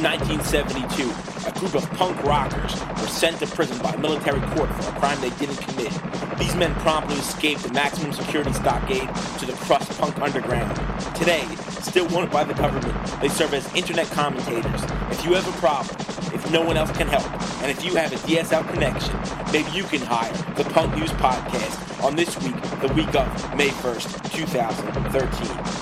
1972, a group of punk rockers were sent to prison by military court for a crime they didn't commit. These men promptly escaped the maximum security stockade to the crust punk underground. Today, still wanted by the government, they serve as internet commentators. If you have a problem, if no one else can help, and if you have a DSL connection, maybe you can hire the Punk News Podcast on this week, the week of May 1st, 2013.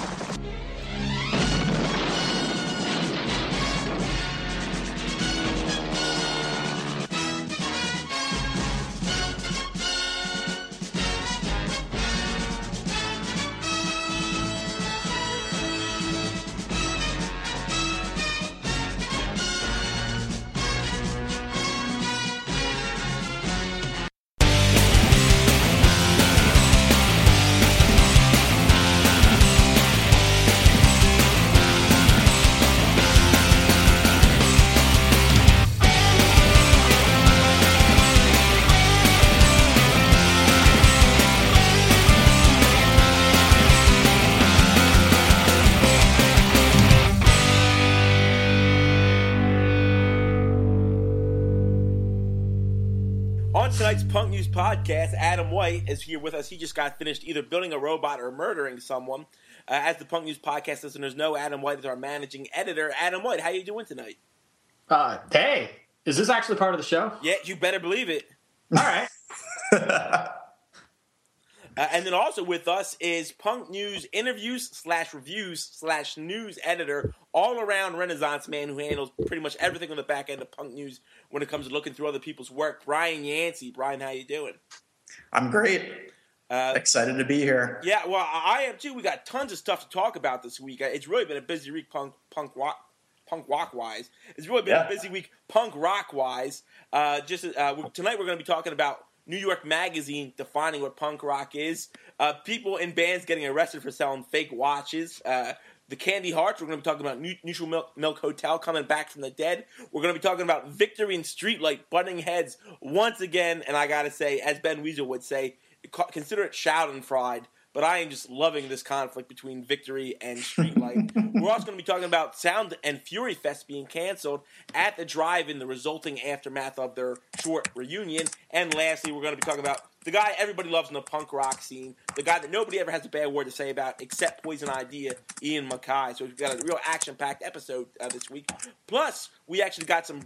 Tonight's Punk News Podcast, Adam White is here with us. He just got finished either building a robot or murdering someone. As the Punk News Podcast listeners know, Adam White is our managing editor. Adam White, how you doing tonight? Hey, is this actually part of the show? Yeah, you better believe it. All right. And then also with us is Punk News interviews/reviews/news editor, all-around Renaissance man who handles pretty much everything on the back end of Punk News when it comes to looking through other people's work, Brian Yancey. Brian, how you doing? I'm great. Excited to be here. Yeah, well, I am too. We got tons of stuff to talk about this week. It's really been a busy week punk rock-wise. It's really been a busy week punk rock-wise. Tonight we're going to be talking about New York Magazine defining what punk rock is. People in bands getting arrested for selling fake watches. The Candy Hearts. We're going to be talking about Neutral Milk Hotel coming back from the dead. We're going to be talking about Victory and Streetlight butting heads once again. And I got to say, as Ben Weasel would say, consider it Schadenfreude. But I am just loving this conflict between Victory and Streetlight. We're also going to be talking about Sound and Fury Fest being canceled at the Drive-In, the resulting aftermath of their short reunion. And lastly, we're going to be talking about the guy everybody loves in the punk rock scene, the guy that nobody ever has a bad word to say about except Poison Idea, Ian MacKaye. So we've got a real action-packed episode this week. Plus, we actually got some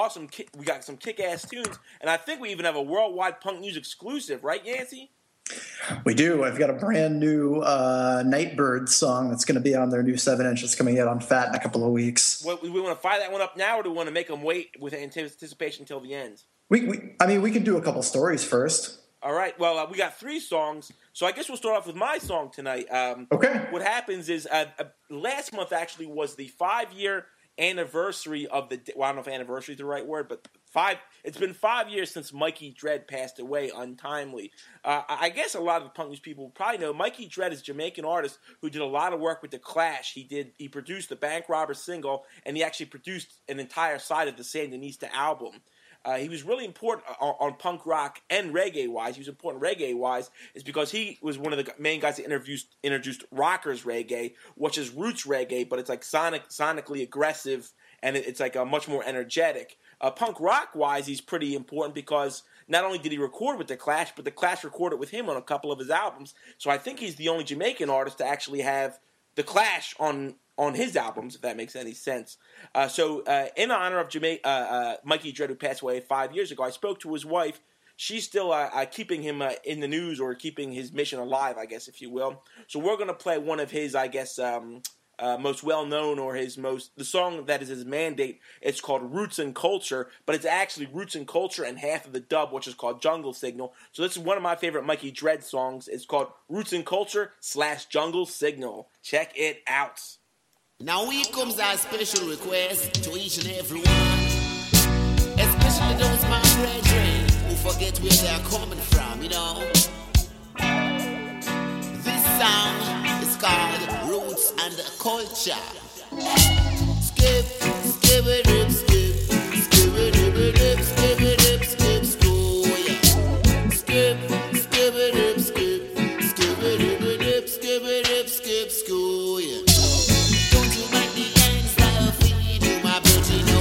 some kick-ass tunes, and I think we even have a worldwide Punk News exclusive, right, Yancey? We do. I've got a brand new Nightbird song that's going to be on their new 7-inch that's coming out on Fat in a couple of weeks. Well, we want to fire that one up now, or do we want to make them wait with anticipation until the end? We can do a couple stories first. All right. Well, we got 3 songs, so I guess we'll start off with my song tonight. Okay. What happens is last month actually was the 5-year anniversary of the. Well, I don't know if anniversary is the right word, but it's been 5 years since Mikey Dread passed away untimely. I guess a lot of the punk news people probably know Mikey Dread is a Jamaican artist who did a lot of work with The Clash. He produced the Bank Robber single, and he actually produced an entire side of the Sandinista album. He was really important on punk rock and reggae-wise. He was important reggae-wise is because he was one of the main guys that introduced rockers reggae, which is roots reggae, but it's like sonically aggressive, and it's like a much more energetic. Punk rock-wise, he's pretty important because not only did he record with The Clash, but The Clash recorded with him on a couple of his albums. So I think he's the only Jamaican artist to actually have The Clash on his albums, if that makes any sense. So in honor of Mikey Dread, who passed away 5 years ago, I spoke to his wife. She's still keeping him in the news, or keeping his mission alive, I guess, if you will. So we're going to play one of his, I guess, most well-known, or the song that is his mandate. It's called Roots and Culture, but it's actually Roots and Culture and half of the dub, which is called Jungle Signal. So this is one of my favorite Mikey Dread songs. It's called Roots and Culture / Jungle Signal. Check it out. Now here comes our special request to each and every one, especially those my brethren who forget where they are coming from, you know. This song is called Roots and Culture. Skip, skip it up, skip, skip it up, skip it up, skip, school, yeah. Skip, skip it up, skip, skip it up, skip it up, skip, school, yeah. Don't you mind the ends that feed you, my virgin?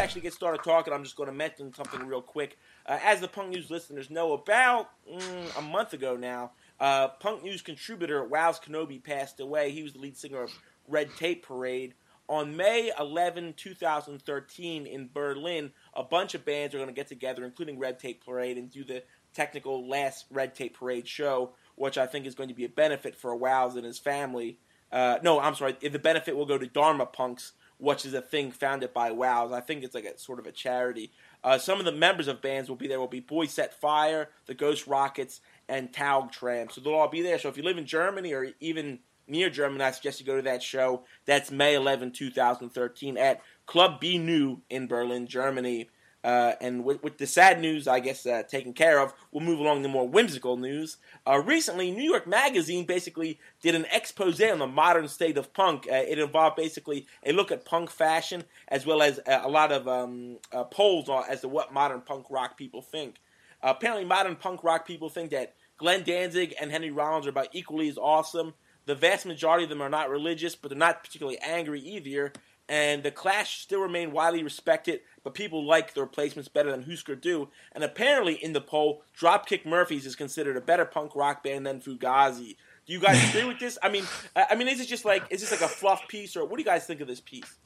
actually get started talking, I'm just going to mention something real quick. As the Punk News listeners know, about a month ago now, Punk News contributor Wowz Kenobi passed away. He was the lead singer of Red Tape Parade. On May 11, 2013, in Berlin, a bunch of bands are going to get together, including Red Tape Parade, and do the technical last Red Tape Parade show, which I think is going to be a benefit for Wowz and his family. No, I'm sorry. The benefit will go to Dharma Punks, which is a thing founded by Wowz. I think it's like a sort of a charity. Some of the members of bands will be there. Will be Boys Set Fire, the Ghost Rockets, and Taug Tramp. So they'll all be there. So if you live in Germany or even near Germany, I suggest you go to that show. That's May 11, 2013 at Club B New in Berlin, Germany. And with the sad news, I guess, taken care of, we'll move along to more whimsical news. Recently, New York Magazine basically did an expose on the modern state of punk. It involved basically a look at punk fashion, as well as a lot of polls as to what modern punk rock people think. Apparently, modern punk rock people think that Glenn Danzig and Henry Rollins are about equally as awesome. The vast majority of them are not religious, but they're not particularly angry either. And the Clash still remain widely respected, but people like the replacements better than Husker Du. And apparently, in the poll, Dropkick Murphys is considered a better punk rock band than Fugazi. Do you guys agree with this? I mean, is this like a fluff piece, or what do you guys think of this piece?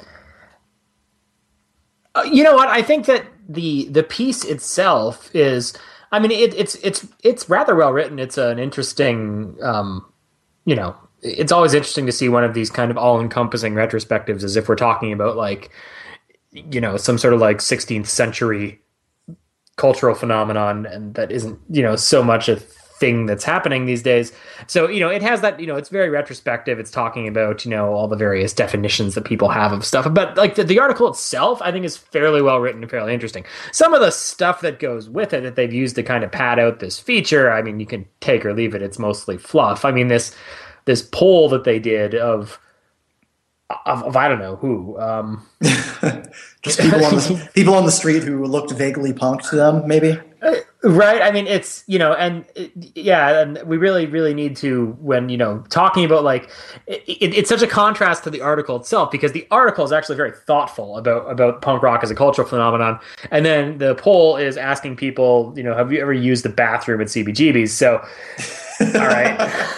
You know what? I think that the piece itself is, I mean, it's rather well written. It's an interesting, it's always interesting to see one of these kind of all-encompassing retrospectives, as if we're talking about like, some sort of like 16th century cultural phenomenon, and that isn't, so much a thing that's happening these days. So, it has that, it's very retrospective. It's talking about, all the various definitions that people have of stuff. But like the article itself, I think is fairly well written and fairly interesting. Some of the stuff that goes with it that they've used to kind of pad out this feature, I mean, you can take or leave it. It's mostly fluff. I mean, this poll that they did of I don't know who, just people on the street who looked vaguely punk to them, maybe. Right. I mean, it's, and we really, really need to, when, talking about like, it's such a contrast to the article itself, because the article is actually very thoughtful about punk rock as a cultural phenomenon. And then the poll is asking people, have you ever used the bathroom at CBGB's? So, all right,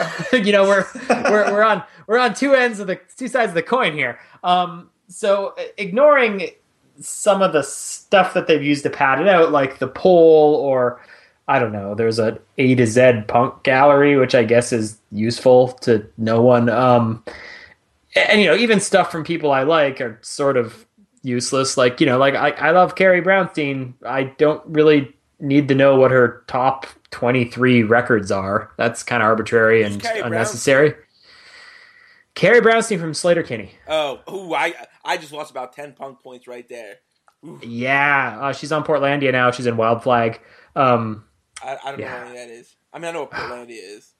we're on two sides of the coin here. So ignoring some of the stuff that they've used to pad it out, like the poll, or I don't know, there's a to Z punk gallery, which I guess is useful to no one. And even stuff from people I like are sort of useless. Like, I love Carrie Brownstein. I don't really need to know what her top 23 records are. That's kind of arbitrary and unnecessary. Carrie Brownstein from Sleater-Kinney. I just lost about 10 punk points right there. Ooh. Yeah, she's on Portlandia now. She's in Wild Flag. I don't know what that is. I mean, I know what Portlandia is.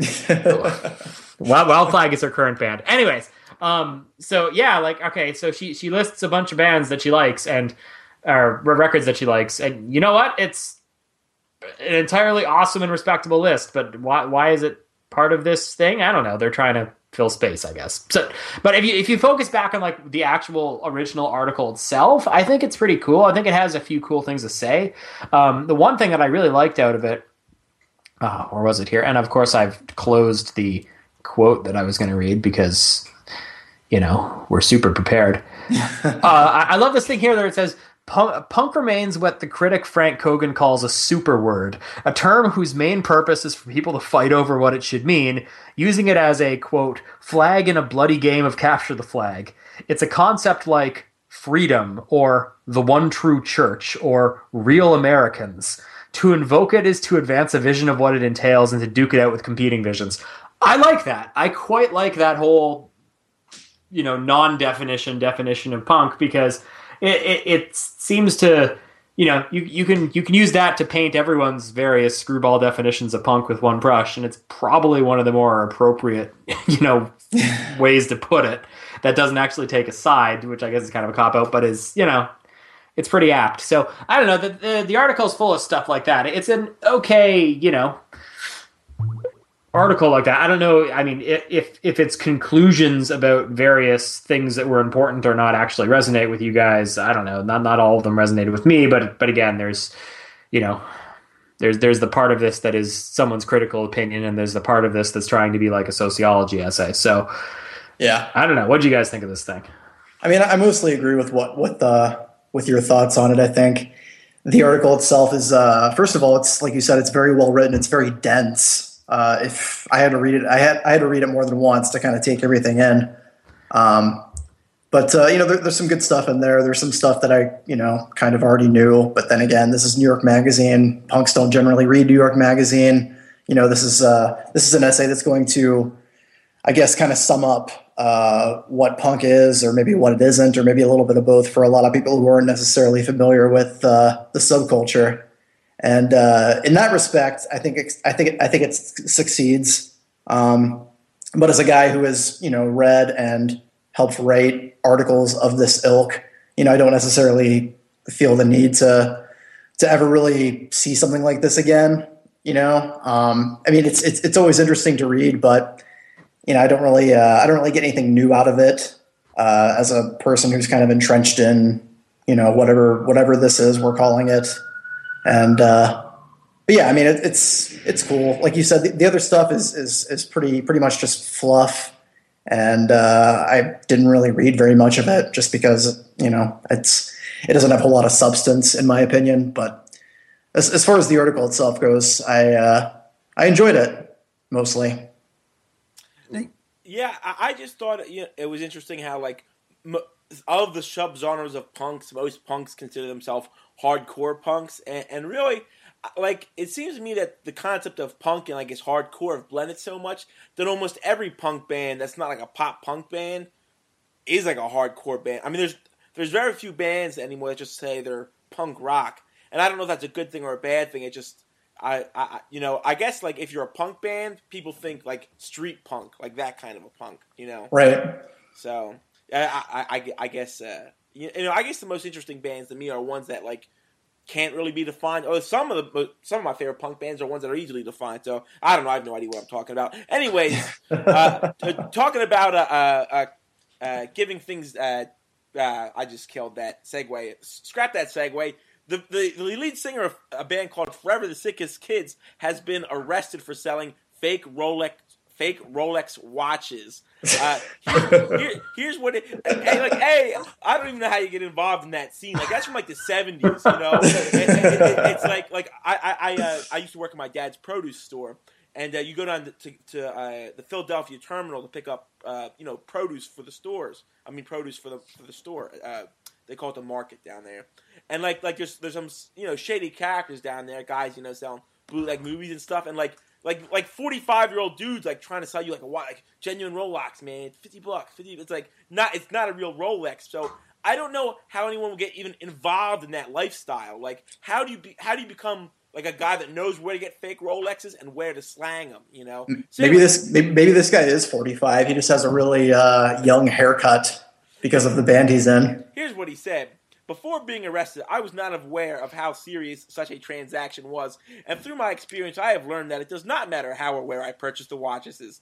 Wild Flag is her current band. Anyways, so she lists a bunch of bands that she likes and records that she likes, and you know what? It's an entirely awesome and respectable list. But why is it part of this thing? I don't know. They're trying to fill space, I guess. So, but if you focus back on like the actual original article itself, I think it's pretty cool. I think it has a few cool things to say. The one thing that I really liked out of it, where was it here? And of course, I've closed the quote that I was going to read because, we're super prepared. I love this thing here where it says, Punk remains what the critic Frank Cogan calls a super word, a term whose main purpose is for people to fight over what it should mean, using it as a, quote, flag in a bloody game of capture the flag. It's a concept like freedom, or the one true church, or real Americans. To invoke it is to advance a vision of what it entails and to duke it out with competing visions. I like that. I quite like that whole, definition of punk, because it seems to, you can use that to paint everyone's various screwball definitions of punk with one brush, and it's probably one of the more appropriate, ways to put it that doesn't actually take a side, which I guess is kind of a cop-out, but is, it's pretty apt. So, I don't know, the article's full of stuff like that. It's an okay, article like that, I don't know. I mean, if its conclusions about various things that were important or not actually resonate with you guys, I don't know. Not all of them resonated with me, but again, there's there's the part of this that is someone's critical opinion, and there's the part of this that's trying to be like a sociology essay. So yeah, I don't know. What do you guys think of this thing? I mean, I mostly agree with with your thoughts on it. I think the article itself is, first of all, it's like you said, it's very well written. It's very dense. If I had to read it, I had to read it more than once to kind of take everything in. But there's some good stuff in there. There's some stuff that I, kind of already knew. But then again, this is New York Magazine. Punks don't generally read New York Magazine. This is an essay that's going to, I guess, kind of sum up what punk is, or maybe what it isn't, or maybe a little bit of both for a lot of people who aren't necessarily familiar with the subculture. And in that respect, I think it succeeds. But as a guy who has read and helped write articles of this ilk, I don't necessarily feel the need to ever really see something like this again. I mean, it's always interesting to read, but I don't really get anything new out of it as a person who's kind of entrenched in whatever this is we're calling it. And but yeah, I mean, it's cool. Like you said, the other stuff is pretty much just fluff, and I didn't really read very much of it just because it doesn't have a whole lot of substance in my opinion. But as far as the article itself goes, I enjoyed it mostly. Yeah, I just thought it was interesting how like of the subgenres of punks, most punks consider themselves hardcore punks, and really, like, it seems to me that the concept of punk and, I guess, hardcore have blended so much that almost every punk band that's not like a pop punk band is like a hardcore band. I mean, there's very few bands anymore that just say they're punk rock, and I don't know if that's a good thing or a bad thing. It just I guess, like, if you're a punk band, people think like street punk, like that kind of a punk, Right. So I guess I guess the most interesting bands to me are ones that like can't really be defined. Or some of my favorite punk bands are ones that are easily defined. So I don't know. I have no idea what I'm talking about. Anyways, talking about giving things. I just killed that segue. Scrap that segue. The lead singer of a band called Forever the Sickest Kids has been arrested for selling fake Rolex watches. Here's what it. Hey, I don't even know how you get involved in that scene. Like, that's from like the 70s, It's like I used to work at my dad's produce store, and you go down to the Philadelphia terminal to pick up produce for the stores. I mean, produce for the store. They call it the market down there, and like there's some shady characters down there, guys selling bootleg movies and stuff, and like 45-year-old dudes like trying to sell you like genuine Rolex, man, $50, 50. It's not a real Rolex. So I don't know how anyone will get even involved in that lifestyle. Like, how do you become like a guy that knows where to get fake Rolexes and where to slang them? So maybe this guy is 45. He just has a really young haircut because of the band he's in. Here's what he said. Before being arrested, I was not aware of how serious such a transaction was, and through my experience, I have learned that it does not matter how or where I purchase the watches.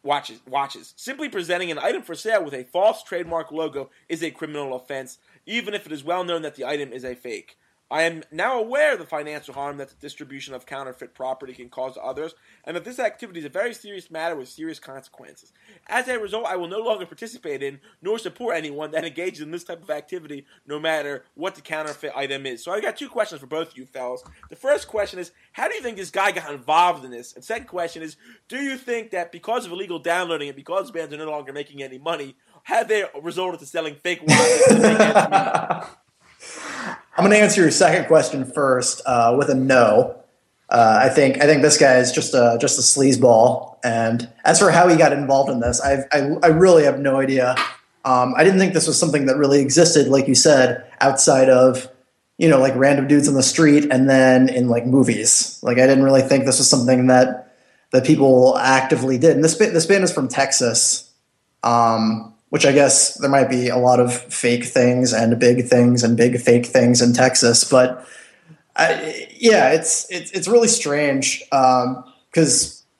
Simply presenting an item for sale with a false trademark logo is a criminal offense, even if it is well known that the item is a fake. I am now aware of the financial harm that the distribution of counterfeit property can cause to others, and that this activity is a very serious matter with serious consequences. As a result, I will no longer participate in nor support anyone that engages in this type of activity, no matter what the counterfeit item is. So I got two questions for both of you fellas. The first question is, how do you think this guy got involved in this? And second question is, do you think that because of illegal downloading and because bands are no longer making any money, have they resorted to selling fake watches to make ends meet? I'm going to answer your second question first with a no. I think this guy is just a sleazeball. And as for how he got involved in this, I really have no idea. I didn't think this was something that really existed, like you said, outside of like random dudes on the street and then in like movies. Like, I didn't really think this was something that people actively did. And this band is from Texas. Which I guess there might be a lot of fake things and big fake things in Texas, but it's really strange because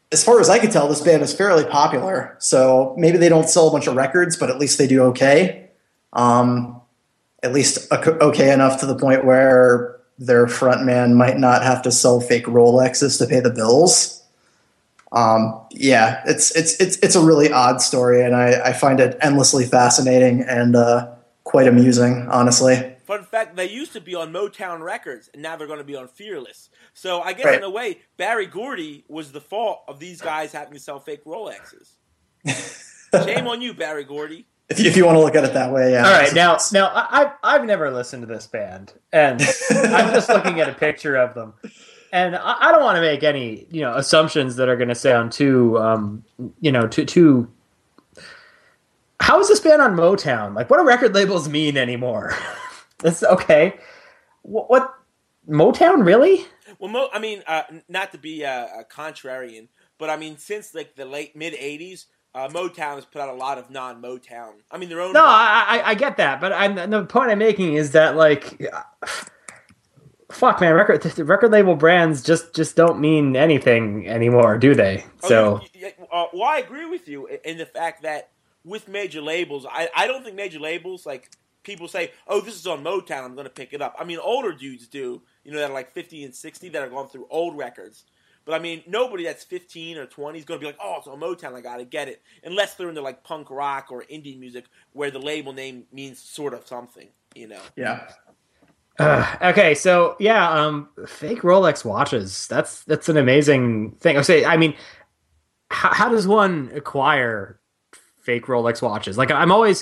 as far as I can tell, this band is fairly popular. So maybe they don't sell a bunch of records, but at least they do okay. At least okay enough to the point where their frontman might not have to sell fake Rolexes to pay the bills. Yeah, it's a really odd story, and I find it endlessly fascinating and quite amusing, honestly. Fun fact, they used to be on Motown Records, and now they're going to be on Fearless. So I guess Right. in a way, Barry Gordy was the fault of these guys having to sell fake Rolexes. Shame on you, Barry Gordy. If you want to look at it that way, yeah. All right, now I've never listened to this band, and I'm just looking at a picture of them, and I don't want to make any assumptions that are going to sound too too. How is this band on Motown? Like, what do record labels mean anymore? That's okay. What Motown really? Well, not to be a contrarian, but I mean, since like the late mid '80s, Motown has put out a lot of non-Motown. I mean, their own. No, I get that, but the point I'm making is that like, fuck, man, record label brands just don't mean anything anymore, do they? So, well, I agree with you in the fact that with major labels, I don't think major labels like. People say, "Oh, this is on Motown. I'm going to pick it up." I mean, older dudes do, that are like 50 and 60 that are going through old records. But I mean, nobody that's 15 or 20 is going to be like, "Oh, it's on Motown. I got to get it," unless they're into like punk rock or indie music, where the label name means sort of something. Yeah. Okay, so yeah, fake Rolex watches. That's an amazing thing. I mean, how does one acquire fake Rolex watches? Like,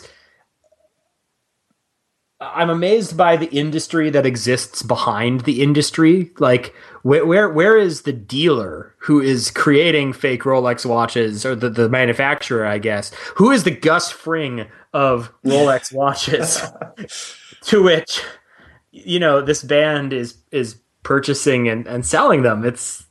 I'm amazed by the industry that exists behind the industry. Like, where is the dealer who is creating fake Rolex watches, or the manufacturer, I guess? Who is the Gus Fring of Rolex watches to which, this band is purchasing and selling them? It's...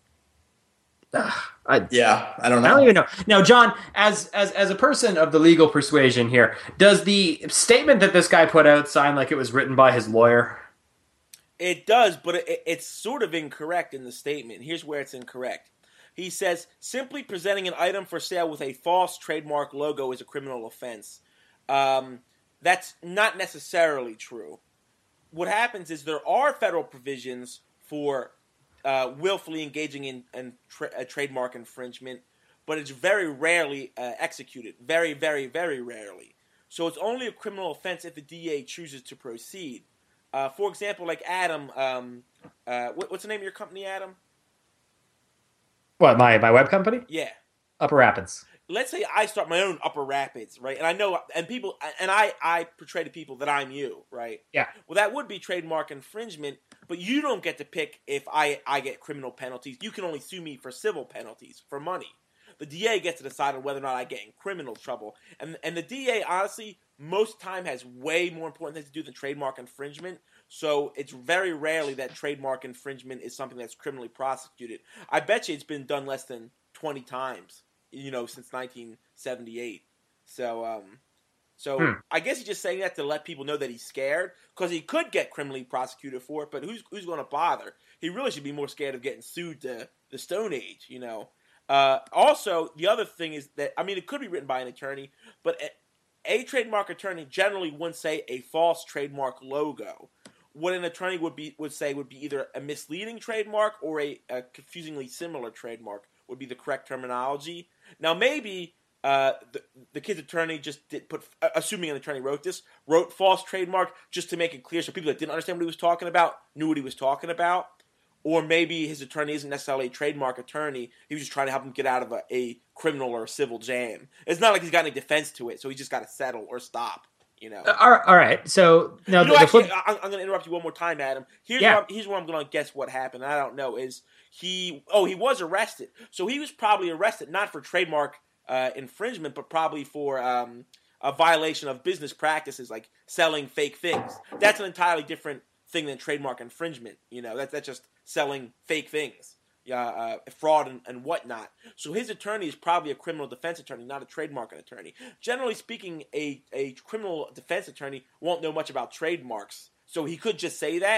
I don't know. I don't even know. Now, John, as a person of the legal persuasion here, does the statement that this guy put out sound like it was written by his lawyer? It does, but it's sort of incorrect in the statement. Here's where it's incorrect. He says, simply presenting an item for sale with a false trademark logo is a criminal offense. That's not necessarily true. What happens is there are federal provisions for willfully engaging in trademark infringement, but it's very rarely executed. Very, very, very rarely. So it's only a criminal offense if the DA chooses to proceed. For example, like Adam, what's the name of your company, Adam? What, my web company? Yeah. Upper Rapids. Let's say I start my own Upper Rapids, right? And I know, and people, and I portray to people that I'm you, right? Yeah. Well, that would be trademark infringement, but you don't get to pick if I get criminal penalties. You can only sue me for civil penalties, for money. The DA gets to decide on whether or not I get in criminal trouble. And the DA, honestly, most time has way more important things to do than trademark infringement. So it's very rarely that trademark infringement is something that's criminally prosecuted. I bet you it's been done less than 20 times. Since 1978. So I guess he's just saying that to let people know that he's scared, because he could get criminally prosecuted for it, but who's going to bother? He really should be more scared of getting sued to the Stone Age, Also, the other thing is that, I mean, it could be written by an attorney, but a trademark attorney generally wouldn't say a false trademark logo. What an attorney would say would be either a misleading trademark or a confusingly similar trademark would be the correct terminology. Now, maybe the kid's attorney just did assuming an attorney wrote false trademark just to make it clear so people that didn't understand what he was talking about knew what he was talking about. Or maybe his attorney isn't necessarily a trademark attorney. He was just trying to help him get out of a criminal or a civil jam. It's not like he's got any defense to it, so he just got to settle or stop. All right. So now I'm going to interrupt you one more time, Adam. Here's where I'm going to guess what happened. I don't know. He was arrested. So he was probably arrested not for trademark infringement, but probably for a violation of business practices like selling fake things. That's an entirely different thing than trademark infringement. That's just selling fake things. Fraud and whatnot. So his attorney is probably a criminal defense attorney, not a trademark attorney. Generally speaking, a criminal defense attorney won't know much about trademarks. So he could just say that.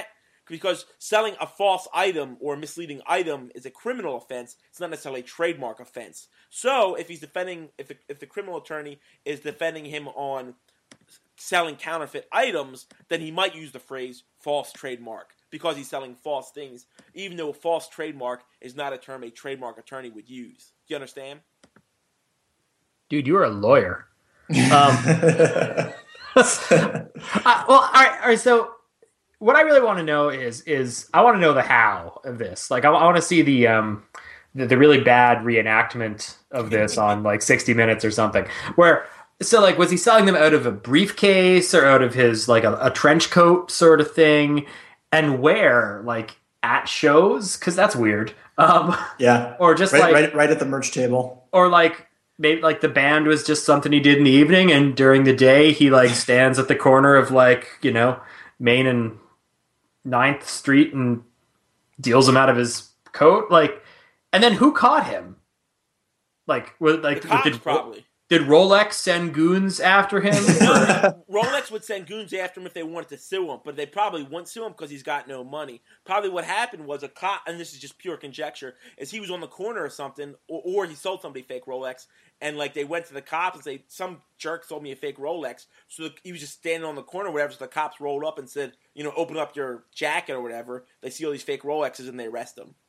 because selling a false item or misleading item is a criminal offense. It's not necessarily a trademark offense. So if he's defending, if the criminal attorney is defending him on selling counterfeit items, then he might use the phrase false trademark because he's selling false things, even though a false trademark is not a term a trademark attorney would use. Do you understand? Dude, you're a lawyer. Well, all right. So, what I really want to know is I want to know the how of this. Like, I want to see the really bad reenactment of this on like 60 Minutes or something. So like, was he selling them out of a briefcase or out of his like a trench coat sort of thing? And where, like, at shows? Because that's weird. Yeah. Or just right at the merch table. Or like, maybe like the band was just something he did in the evening, and during the day he like stands at the corner of like, you know, Main and 9th Street and deals them out of his coat. Like, and then who caught him? Like, The cops probably. Did Rolex send goons after him? Rolex would send goons after him if they wanted to sue him, but they probably wouldn't sue him because he's got no money. Probably what happened was a cop, and this is just pure conjecture, is he was on the corner or something, or he sold somebody fake Rolex, and like they went to the cops and say, some jerk sold me a fake Rolex, so he was just standing on the corner or whatever, so the cops rolled up and said, you know, open up your jacket or whatever. They see all these fake Rolexes and they arrest him.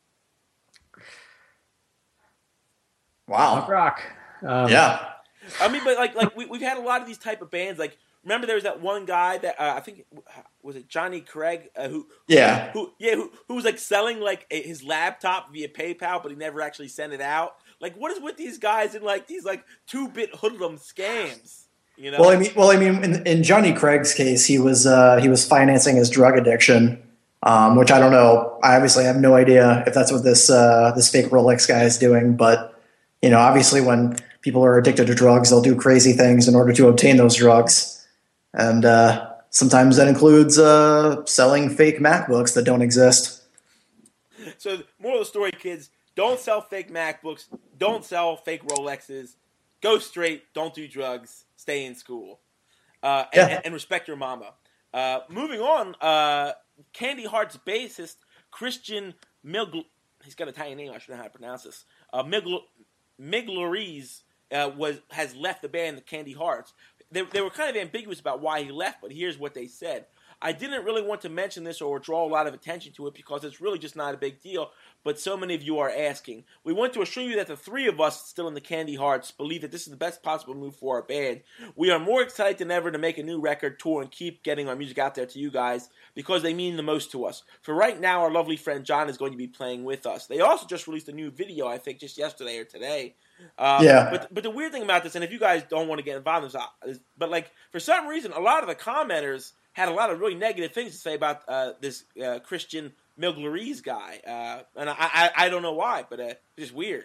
Wow. Rock. Yeah. I mean, but like we've had a lot of these type of bands. Like, remember there was that one guy that I think was it Johnny Craig who was like selling like his laptop via PayPal, but he never actually sent it out. Like, what is with these guys in like these like 2-bit hoodlum scams? You know? Well, I mean, in Johnny Craig's case, he was financing his drug addiction, which I don't know. I obviously have no idea if that's what this fake Rolex guy is doing, but you know, obviously when people are addicted to drugs, they'll do crazy things in order to obtain those drugs. And sometimes that includes selling fake MacBooks that don't exist. So, moral of the story, kids, don't sell fake MacBooks. Don't sell fake Rolexes. Go straight. Don't do drugs. Stay in school. And respect your mama. Moving on, Candy Heart's bassist, Christian he's got an Italian name. I should know how to pronounce this. Migliorise has left the band, the Candy Hearts. They were kind of ambiguous about why he left, but here's what they said. I didn't really want to mention this or draw a lot of attention to it because it's really just not a big deal, but so many of you are asking. We want to assure you that the three of us still in the Candy Hearts believe that this is the best possible move for our band. We are more excited than ever to make a new record, tour, and keep getting our music out there to you guys because they mean the most to us. For right now, our lovely friend John is going to be playing with us. They also just released a new video, I think, just yesterday or today. But the weird thing about this, and if you guys don't want to get involved in this, but like for some reason, a lot of the commenters had a lot of really negative things to say about this Christian Migliorise guy, and I don't know why, but it's just weird.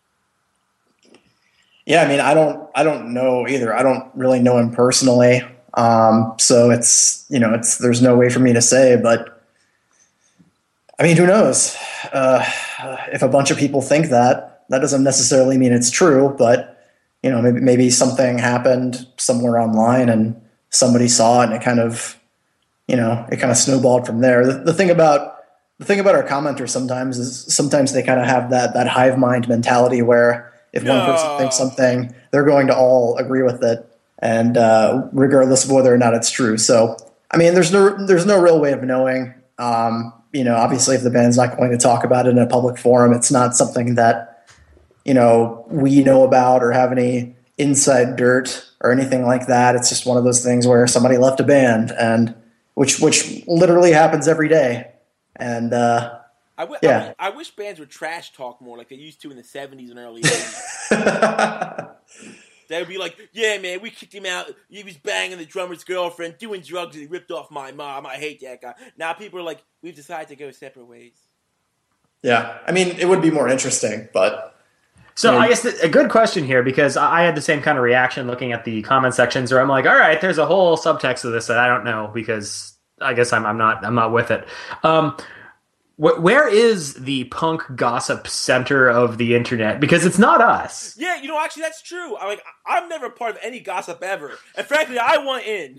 Yeah, I mean, I don't know either. I don't really know him personally, so there's no way for me to say. But I mean, who knows? If a bunch of people think that doesn't necessarily mean it's true. But you know, maybe something happened somewhere online and somebody saw it, and it kind of snowballed from there. The thing about our commenters sometimes they kind of have that hive mind mentality where if one person thinks something, they're going to all agree with it, and regardless of whether or not it's true. So, I mean, there's no real way of knowing. Obviously, if the band's not going to talk about it in a public forum, it's not something that we know about or have any inside dirt or anything like that. It's just one of those things where somebody left a band, and which literally happens every day. And I wish bands would trash talk more like they used to in the 70s and early 80s. They would be like, yeah, man, we kicked him out. He was banging the drummer's girlfriend, doing drugs, and he ripped off my mom. I hate that guy. Now people are like, we've decided to go separate ways. Yeah, I mean, it would be more interesting, but... So I guess a good question here, because I had the same kind of reaction looking at the comment sections where I'm like, all right, there's a whole subtext of this that I don't know because I guess I'm not with it. Where is the punk gossip center of the internet? Because it's not us. Yeah, actually that's true. I'm never part of any gossip ever, and frankly, I want in.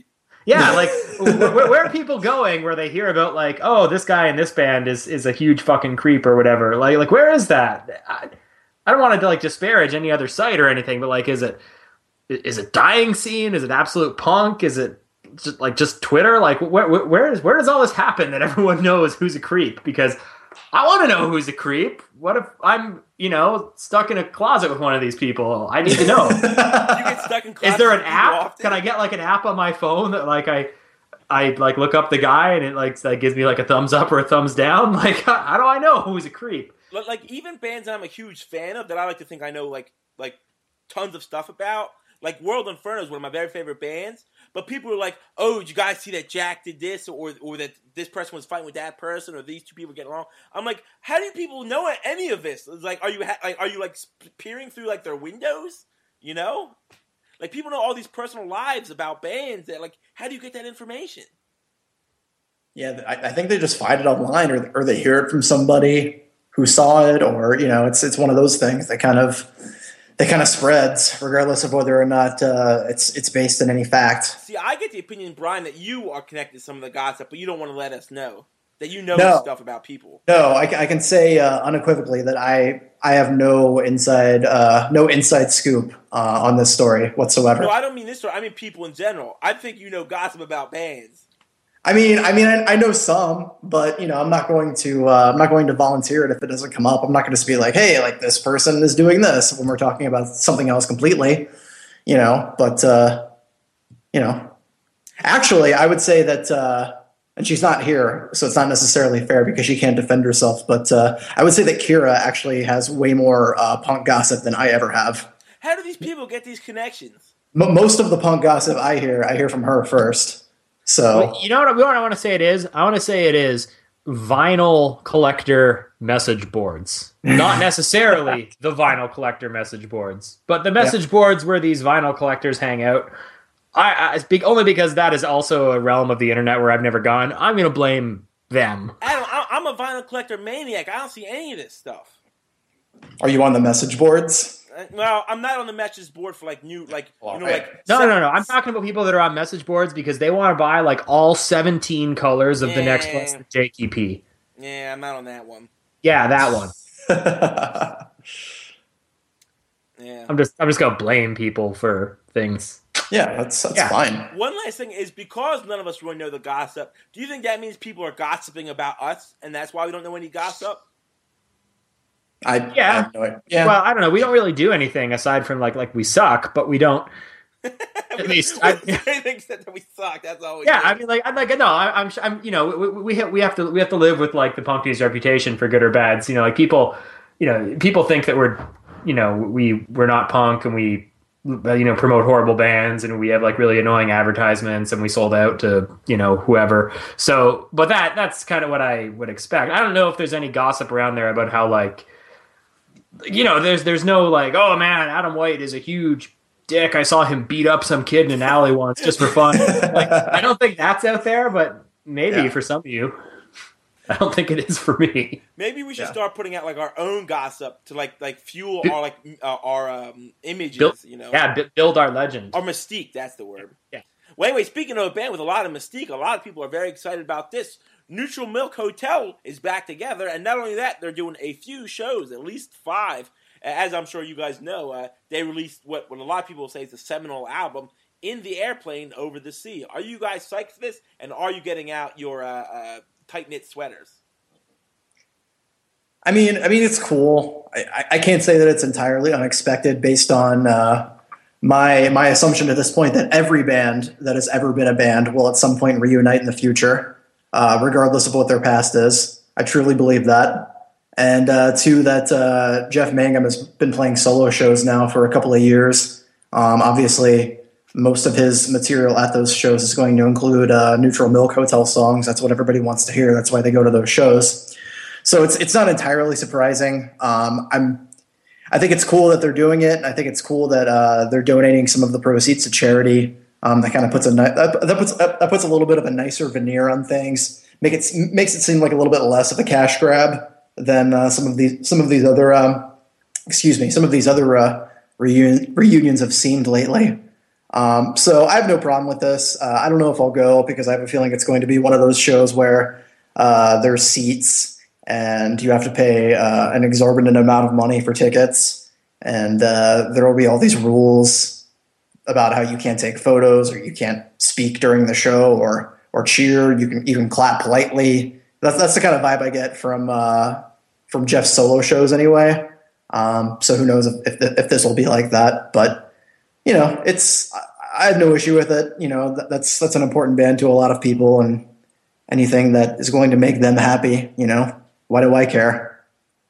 Yeah, like where are people going where they hear about like, oh, this guy in this band is a huge fucking creep or whatever? Like where is that? I don't want to like disparage any other site or anything, but like, is it dying scene? Is it absolute punk? Is it just Twitter? Like where does all this happen that everyone knows who's a creep? Because I want to know who's a creep. What if I'm, stuck in a closet with one of these people? I need to know. You get stuck in closets. Is there an with people app? often? Can I get like an app on my phone that like I like look up the guy and it like gives me like a thumbs up or a thumbs down? Like how do I know who's a creep? Like even bands that I'm a huge fan of that I like to think I know like tons of stuff about. Like World Inferno is one of my very favorite bands, but people are like, "Oh, did you guys see that Jack did this, or that this person was fighting with that person, or these two people getting along?" I'm like, "How do people know any of this? It's like, are you peering through like their windows? Like people know all these personal lives about bands. That like, how do you get that information?" Yeah, I think they just find it online, or they hear it from somebody who saw it, or it's one of those things that kind of spreads, regardless of whether or not it's based in any fact. See, I get the opinion, Brian, that you are connected to some of the gossip, but you don't want to let us know that you know No. stuff about people. No, I can say unequivocally that I have no inside scoop on this story whatsoever. No, I don't mean this story. I mean people in general. I think you know gossip about bands. I mean, I know some, but I'm not going to volunteer it if it doesn't come up. I'm not going to just be like, hey, like this person is doing this when we're talking about something else completely, But actually, I would say that, and she's not here, so it's not necessarily fair because she can't defend herself. But I would say that Kira actually has way more punk gossip than I ever have. How do these people get these connections? Most of the punk gossip I hear from her first. So Well, you know what I want to say it is? I want to say it is vinyl collector message boards. Not necessarily the vinyl collector message boards, but the message boards where these vinyl collectors hang out. I speak only because that is also a realm of the internet where I've never gone. I'm going to blame them. Adam, I'm a vinyl collector maniac. I don't see any of this stuff. are you on the message boards? Well, I'm not on the message board for like new, like No. I'm talking about people that are on message boards because they want to buy like all 17 colors of the next Plastic Jake EP. Yeah, I'm not on that one. Yeah, that one. Yeah. I'm just gonna blame people for things. Yeah, that's fine. One last thing is because none of us really know the gossip. Do you think that means people are gossiping about us, and that's why we don't know any gossip? I have no idea. Yeah. Well, I don't know. We don't really do anything aside from like we suck, but we don't. At least anything except that we suck. That's all. Yeah, I mean, I'm we have to live with like the Punky's reputation for good or bad. So, like people think that we're not punk and we promote horrible bands and we have like really annoying advertisements and we sold out to whoever. So, but that's kind of what I would expect. I don't know if there's any gossip around there about how like there's no like, oh man, Adam White is a huge dick. I saw him beat up some kid in an alley once just for fun. Like, I don't think that's out there, but maybe for some of you. I don't think it is for me. Maybe we should start putting out like our own gossip to like fuel our images. Build our legend. Our mystique. That's the word. Yeah. Well, anyway, speaking of a band with a lot of mystique, a lot of people are very excited about this. Neutral Milk Hotel is back together, and not only that, they're doing a few shows, at least 5. As I'm sure you guys know, they released what a lot of people say is a seminal album, In the Airplane Over the Sea. Are you guys psyched for this? And are you getting out your tight-knit sweaters? I mean, it's cool. I can't say that it's entirely unexpected based on my assumption at this point that every band that has ever been a band will at some point reunite in the future, regardless of what their past is. I truly believe that. And two, that Jeff Mangum has been playing solo shows now for a couple of years. Obviously, most of his material at those shows is going to include Neutral Milk Hotel songs. That's what everybody wants to hear. That's why they go to those shows. So it's not entirely surprising. I think it's cool that they're doing it. I think it's cool that they're donating some of the proceeds to charity. That kind of puts that puts a little bit of a nicer veneer on things. Makes it seem like a little bit less of a cash grab than some of these other reunions have seemed lately. So I have no problem with this. I don't know if I'll go because I have a feeling it's going to be one of those shows where there's seats and you have to pay an exorbitant amount of money for tickets, and there will be all these rules about how you can't take photos or you can't speak during the show or cheer. You can clap politely. That's the kind of vibe I get from Jeff's solo shows anyway. So who knows if this will be like that, but I have no issue with it. That's an important band to a lot of people, and anything that is going to make them happy, why do I care?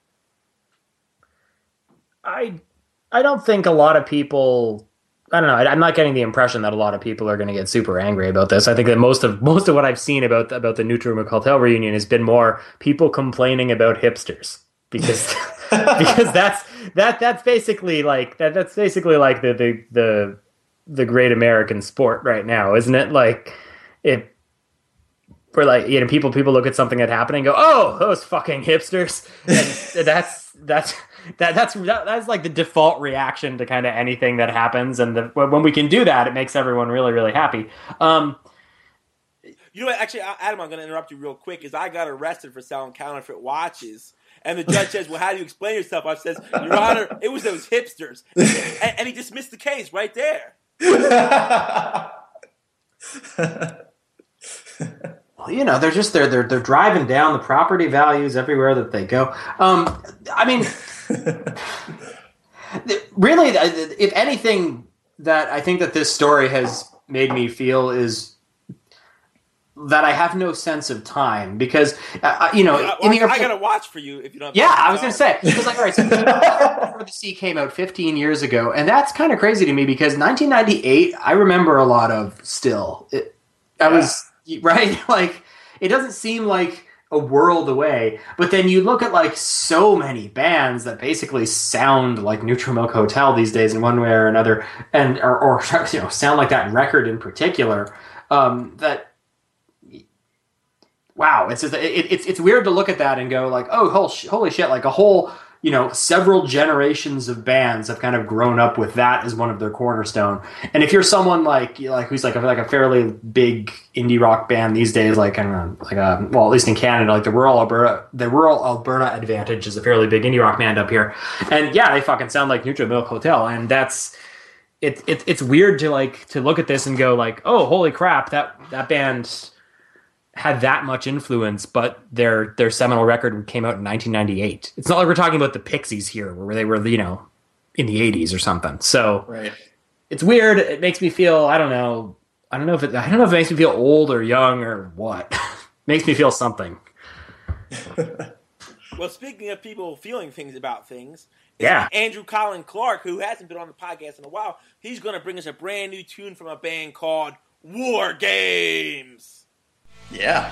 I don't think a lot of people. I don't know. I'm not getting the impression that a lot of people are going to get super angry about this. I think that most of what I've seen about the Neutral Milk Hotel reunion has been more people complaining about hipsters because because that's basically like that's basically like the great American sport right now, isn't it? Like where like people look at something that happened and go, oh, those fucking hipsters, and that's like the default reaction to kind of anything that happens, and when we can do that, it makes everyone really, really happy. You know what? Actually, Adam, I'm going to interrupt you real quick. Is I got arrested for selling counterfeit watches, and the judge says, "Well, how do you explain yourself?" I says, "Your Honor, it was those hipsters," and he dismissed the case right there. Well, they're just they're driving down the property values everywhere that they go. I mean, really, if anything, that I think that this story has made me feel is that I have no sense of time because I got to watch for you if you don't. Yeah, I was going to say because all right, so Before the Sea came out 15 years ago, and that's kind of crazy to me because 1998 I remember a lot of still. I was right, like it doesn't seem like a world away, but then you look at like so many bands that basically sound like Neutral Milk Hotel these days in one way or another, and or sound like that record in particular. That. Wow, it's weird to look at that and go like, oh, holy shit! Like a whole, several generations of bands have kind of grown up with that as one of their cornerstone. And if you're someone like who's like a fairly big indie rock band these days, like at least in Canada, like the rural Alberta Advantage is a fairly big indie rock band up here, and yeah, they fucking sound like Neutral Milk Hotel, and that's. It's weird to look at this and go like, oh, holy crap, that band had that much influence, but their seminal record came out in 1998. It's not like we're talking about the Pixies here, where they were, in the 80s or something. So right. It's weird. It makes me feel, I don't know if it makes me feel old or young or what. Makes me feel something. Well, speaking of people feeling things about things, yeah, Andrew Colin Clark, who hasn't been on the podcast in a while, he's going to bring us a brand new tune from a band called War Games. Yeah.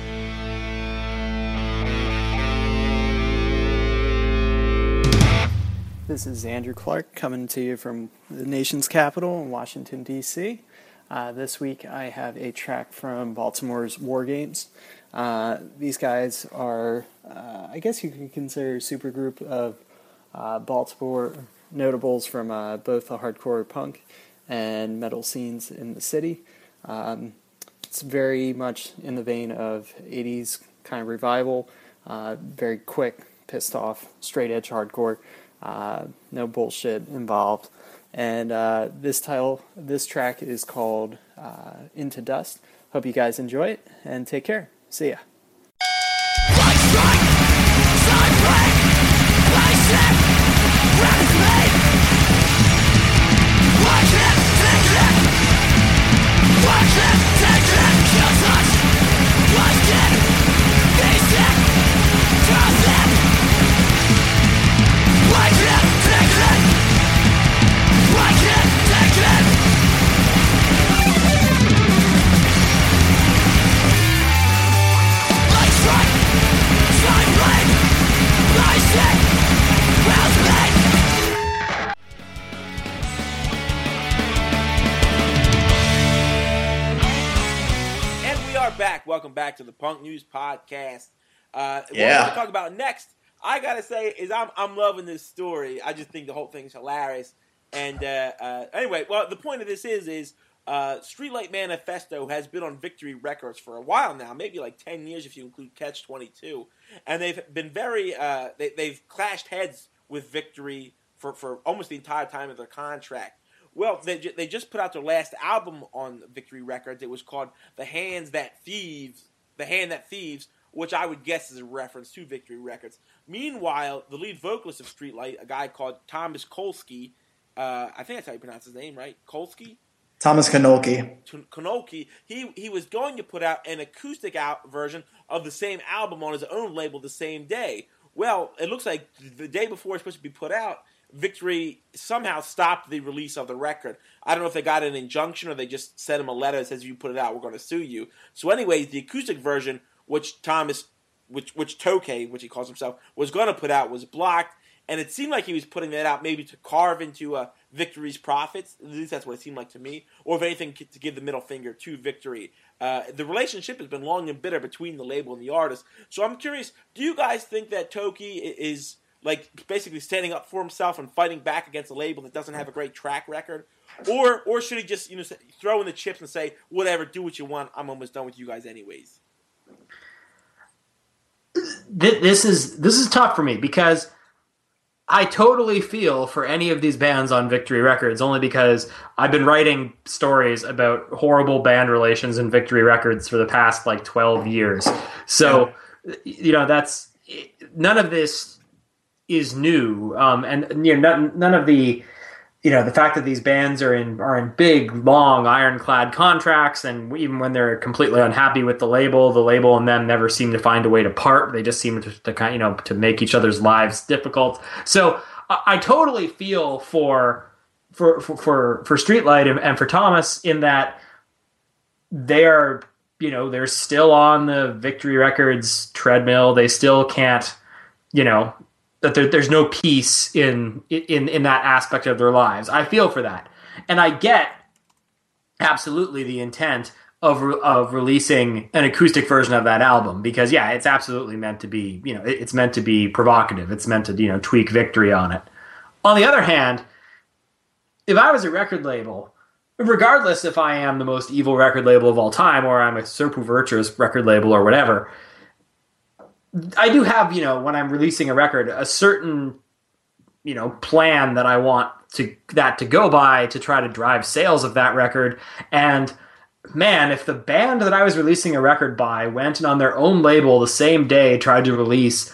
This is Andrew Clark coming to you from the nation's capital in Washington, D.C. This week I have a track from Baltimore's War Games. These guys are, I guess you could consider a supergroup of Baltimore notables from both the hardcore punk and metal scenes in the city. It's very much in the vein of 80s kind of revival, very quick, pissed off, straight edge hardcore, no bullshit involved. And this track is called Into Dust. Hope you guys enjoy it, and take care. See ya. Welcome back to the Punk News Podcast. What we're going to talk about next, I got to say, is I'm loving this story. I just think the whole thing's hilarious. And anyway, well, the point of this is Streetlight Manifesto has been on Victory Records for a while now, maybe like 10 years if you include Catch 22, and they've been very they've clashed heads with Victory for almost the entire time of their contract. Well, they just put out their last album on Victory Records. It was called The Hand That Thieves, which I would guess is a reference to Victory Records. Meanwhile, the lead vocalist of Streetlight, a guy called Thomas Kolsky, I think that's how you pronounce his name, right? Kolsky? Thomas Konolky. Konolky, he was going to put out an acoustic version of the same album on his own label the same day. Well, it looks like the day before it's supposed to be put out, Victory somehow stopped the release of the record. I don't know if they got an injunction or they just sent him a letter that says, if you put it out, we're going to sue you. So anyways, the acoustic version, which Tokay, which he calls himself, was going to put out was blocked. And it seemed like he was putting that out maybe to carve into Victory's profits. At least that's what it seemed like to me. Or if anything, to give the middle finger to Victory. The relationship has been long and bitter between the label and the artist. So I'm curious, do you guys think that Tokay is like basically standing up for himself and fighting back against a label that doesn't have a great track record? Or should he just throw in the chips and say, whatever, do what you want, I'm almost done with you guys anyways? This is tough for me because I totally feel for any of these bands on Victory Records, only because I've been writing stories about horrible band relations in Victory Records for the past 12 years. So, that's none of this is new. And none of the, the fact that these bands are in big, long, ironclad contracts, and even when they're completely unhappy with the label and them never seem to find a way to part. They just seem to kind to make each other's lives difficult. So I totally feel for Streetlight and for Thomas in that they are, they're still on the Victory Records treadmill. They still can't, that there's no peace in that aspect of their lives. I feel for that. And I get absolutely the intent of releasing an acoustic version of that album because, yeah, it's absolutely meant to be, it's meant to be provocative. It's meant to, tweak Victory on it. On the other hand, if I was a record label, regardless if I am the most evil record label of all time or I'm a super virtuous record label or whatever, I do have, when I'm releasing a record, a certain, plan that I want that to go by to try to drive sales of that record. And man, if the band that I was releasing a record by went and on their own label the same day tried to release,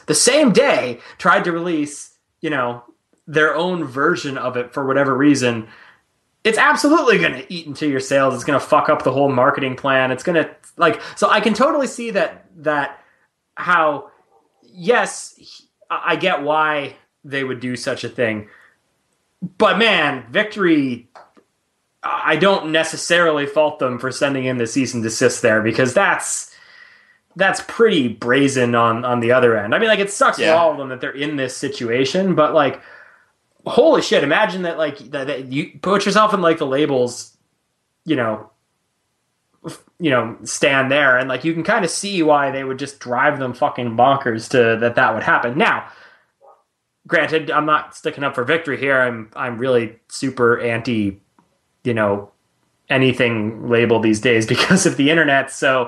their own version of it for whatever reason, it's absolutely going to eat into your sales. It's going to fuck up the whole marketing plan. It's going to so I can totally see that how, yes, I get why they would do such a thing. But man, Victory, I don't necessarily fault them for sending in the cease and desist there because that's pretty brazen on the other end. I mean, it sucks for all of them that they're in this situation, but holy shit, imagine that that you put yourself in the labels, stand there and you can kind of see why they would just drive them fucking bonkers to that would happen. Now, granted, I'm not sticking up for Victory here. I'm really super anti, anything label these days because of the internet. So,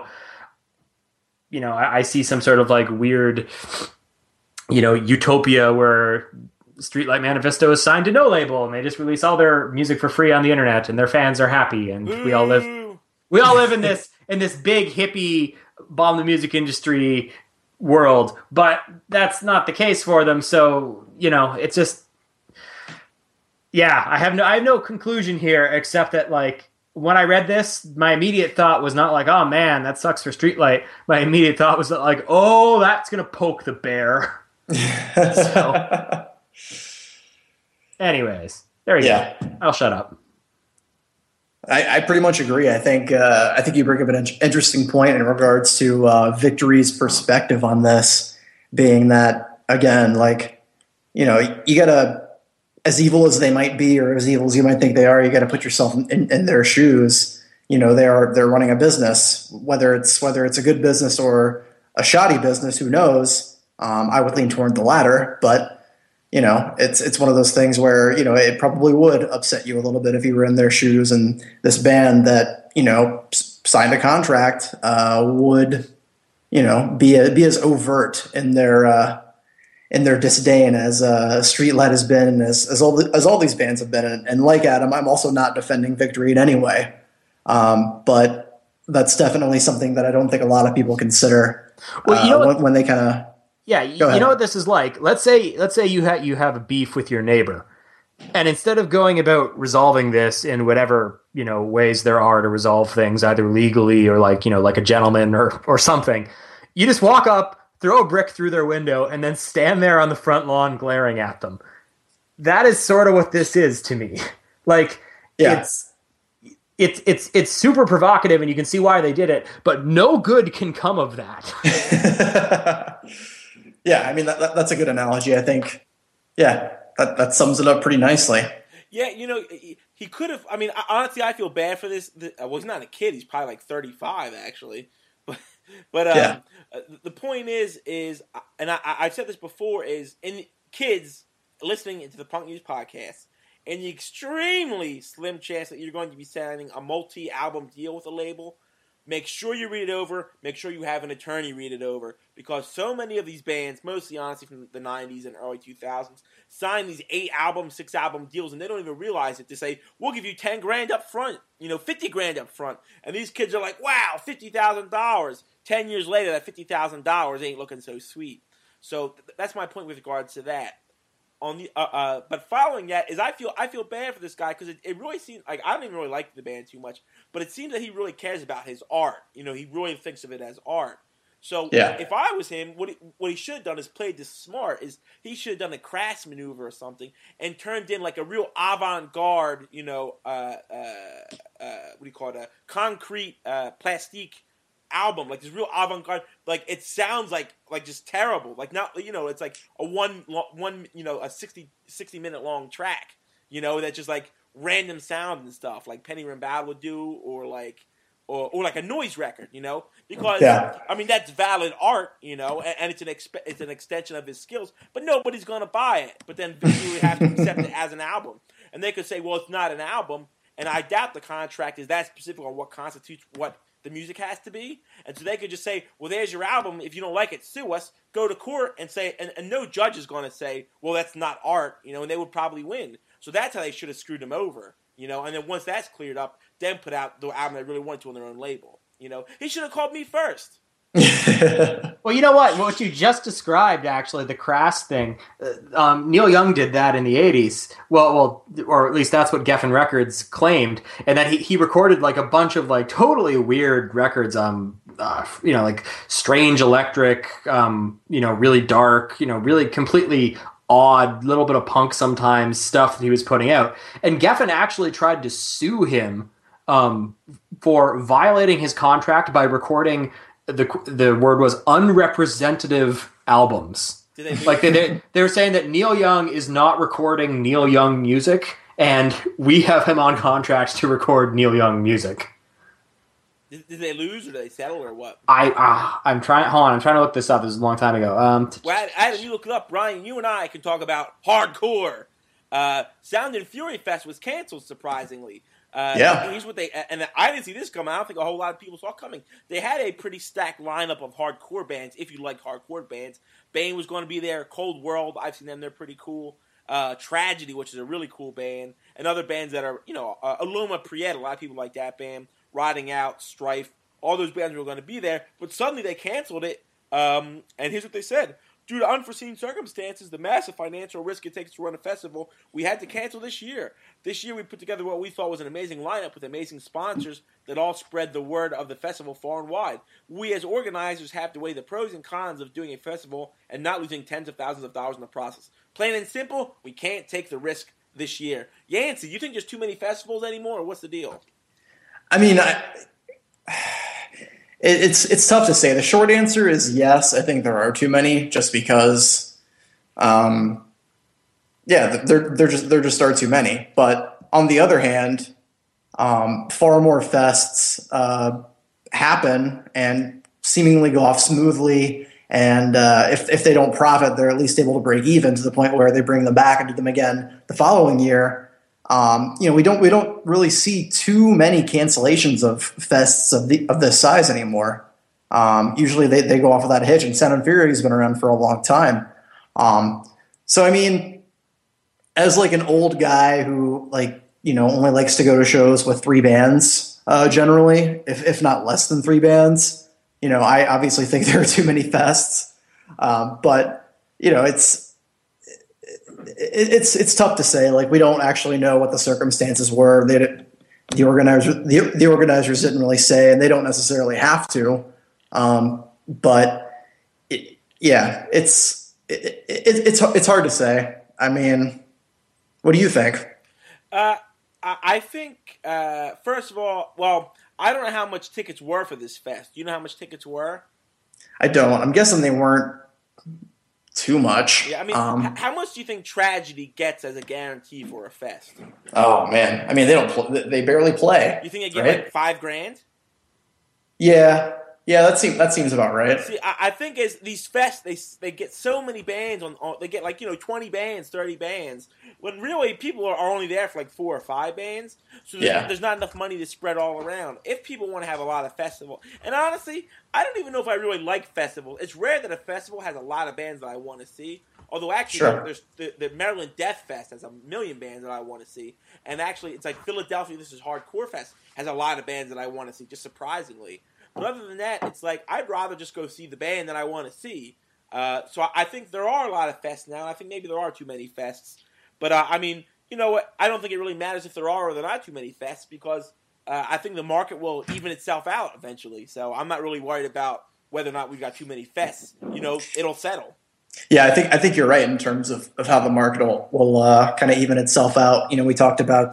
I see some sort of weird, utopia where Streetlight Manifesto is signed to no label and they just release all their music for free on the internet and their fans are happy and we all live in this big hippie bomb the music industry world, but that's not the case for them. So, it's just, I have no conclusion here except that when I read this, my immediate thought was not oh man, that sucks for Streetlight. My immediate thought was oh, that's going to poke the bear. So, anyways, there you go. I'll shut up. I pretty much agree. I think you bring up an interesting point in regards to Victory's perspective on this, being that again, you gotta, as evil as they might be, or as evil as you might think they are, you got to put yourself in their shoes. They're running a business, whether it's a good business or a shoddy business. Who knows? I would lean toward the latter, but it's one of those things where, it probably would upset you a little bit if you were in their shoes, and this band that, signed a contract would, be as overt in their disdain as Streetlight has been, and as all these bands have been. And like Adam, I'm also not defending Victory in any way, but that's definitely something that I don't think a lot of people consider when they kind of. Yeah, you know what this is like. Let's say you have a beef with your neighbor, and instead of going about resolving this in whatever ways there are to resolve things, either legally or like a gentleman or something, you just walk up, throw a brick through their window, and then stand there on the front lawn glaring at them. That is sort of what this is to me. Like, yeah. It's super provocative, and you can see why they did it, but no good can come of that. Yeah, I mean, that's a good analogy, I think. Yeah, that sums it up pretty nicely. Yeah, he could have. I mean, honestly, I feel bad for this. Well, he's not a kid. He's probably like 35, actually. But the point is, and I've said this before, is in kids listening into the Punk News podcast, in the extremely slim chance that you're going to be signing a multi-album deal with a label, make sure you read it over. Make sure you have an attorney read it over, because so many of these bands, mostly honestly from the 90s and early 2000s, sign these 8-album, 6-album deals, and they don't even realize it. They say, we'll give you $10,000 up front, $50,000 up front. And these kids are like, wow, $50,000. 10 years later, that $50,000 ain't looking so sweet. So that's my point with regards to that. But following that is I feel bad for this guy, because it really seems like I don't even really like the band too much, but it seems that he really cares about his art. He really thinks of it as art. So if I was him, what he should have done is played this smart. Is he should have done a crass maneuver or something and turned in like a real avant-garde, what do you call it, a concrete plastique album, like this real avant-garde, like it sounds like just terrible, like not, it's like a one a 60 minute long track, that's just like random sound and stuff like Penny Rimbaud would do, or like a noise record, because I mean that's valid art, and it's an extension of his skills, but nobody's gonna buy it. But then you would have to accept it as an album, and they could say, well, it's not an album, and I doubt the contract is that specific on what constitutes what the music has to be, and so they could just say, well, there's your album, if you don't like it, sue us, go to court and say, and no judge is going to say, well, that's not art, and they would probably win. So that's how they should have screwed him over, and then once that's cleared up, then put out the album they really wanted to on their own label. He should have called me first. Well, you know what you just described, actually, the crass thing, Neil Young did that in the 80s, well, or at least that's what Geffen Records claimed, and that he recorded like a bunch of like totally weird records, like Strange Electric, really dark, really completely odd, little bit of punk sometimes stuff that he was putting out, and Geffen actually tried to sue him for violating his contract by recording the word was unrepresentative albums. Like they're saying that Neil Young is not recording Neil Young music, and we have him on contracts to record Neil Young music. Did they lose, or did they settle, or what? I'm trying. Hold on, I'm trying to look this up. This is a long time ago. Well, Adam, you look it up, Brian. You and I can talk about hardcore. Sound and Fury Fest was canceled, surprisingly. Here's what and I didn't see this coming. I don't think a whole lot of people saw it coming. They had a pretty stacked lineup of hardcore bands, if you like hardcore bands. Bane was going to be there. Cold World, I've seen them. They're pretty cool. Tragedy, which is a really cool band. And other bands that are, Aloma Priet, a lot of people like that band. Riding Out, Strife, all those bands were going to be there. But suddenly they canceled it. And here's what they said. Due to unforeseen circumstances, the massive financial risk it takes to run a festival, we had to cancel this year. This year we put together what we thought was an amazing lineup with amazing sponsors that all spread the word of the festival far and wide. We as organizers have to weigh the pros and cons of doing a festival and not losing tens of thousands of dollars in the process. Plain and simple, we can't take the risk this year. Yancey, you think there's too many festivals anymore, or what's the deal? I mean, it's tough to say. The short answer is yes. I think there are too many, just because, there just are too many. But on the other hand, far more fests happen and seemingly go off smoothly, And if they don't profit, they're at least able to break even to the point where they bring them back and do them again the following year. We don't really see too many cancellations of fests of this size anymore. Usually they go off without a hitch, and Sound and Fury has been around for a long time. So I mean, as like an old guy who only likes to go to shows with 3 bands generally, if not less than 3 bands. I obviously think there are too many fests, but it's tough to say. Like, we don't actually know what the circumstances were. The organizers didn't really say, and they don't necessarily have to. But it's hard to say. I mean, what do you think? I think first of all, well, I don't know how much tickets were for this fest. Do you know how much tickets were? I don't. I'm guessing they weren't too much. Yeah, I mean, how much do you think Tragedy gets as a guarantee for a fest? Oh man, I mean, they barely play. You think they get like $5,000? Yeah, that seems about right. See, I think as these fests, they get so many bands they get 20 bands, 30 bands, when really people are only there for like 4 or 5 bands. So there's not enough money to spread all around. If people want to have a lot of festival, and honestly, I don't even know if I really like festival. It's rare that a festival has a lot of bands that I want to see. Although actually, there's the Maryland Death Fest has 1,000,000 bands that I want to see, and actually, it's like Philadelphia. This is Hardcore Fest has a lot of bands that I want to see, just surprisingly. But other than that, it's like I'd rather just go see the band that I want to see. So I think there are a lot of fests now. I think maybe there are too many fests. But I mean, you know what? I don't think it really matters if there are or there are not too many fests, because I think the market will even itself out eventually. So I'm not really worried about whether or not we've got too many fests. It'll settle. Yeah, I think you're right in terms of how the market will kind of even itself out. We talked about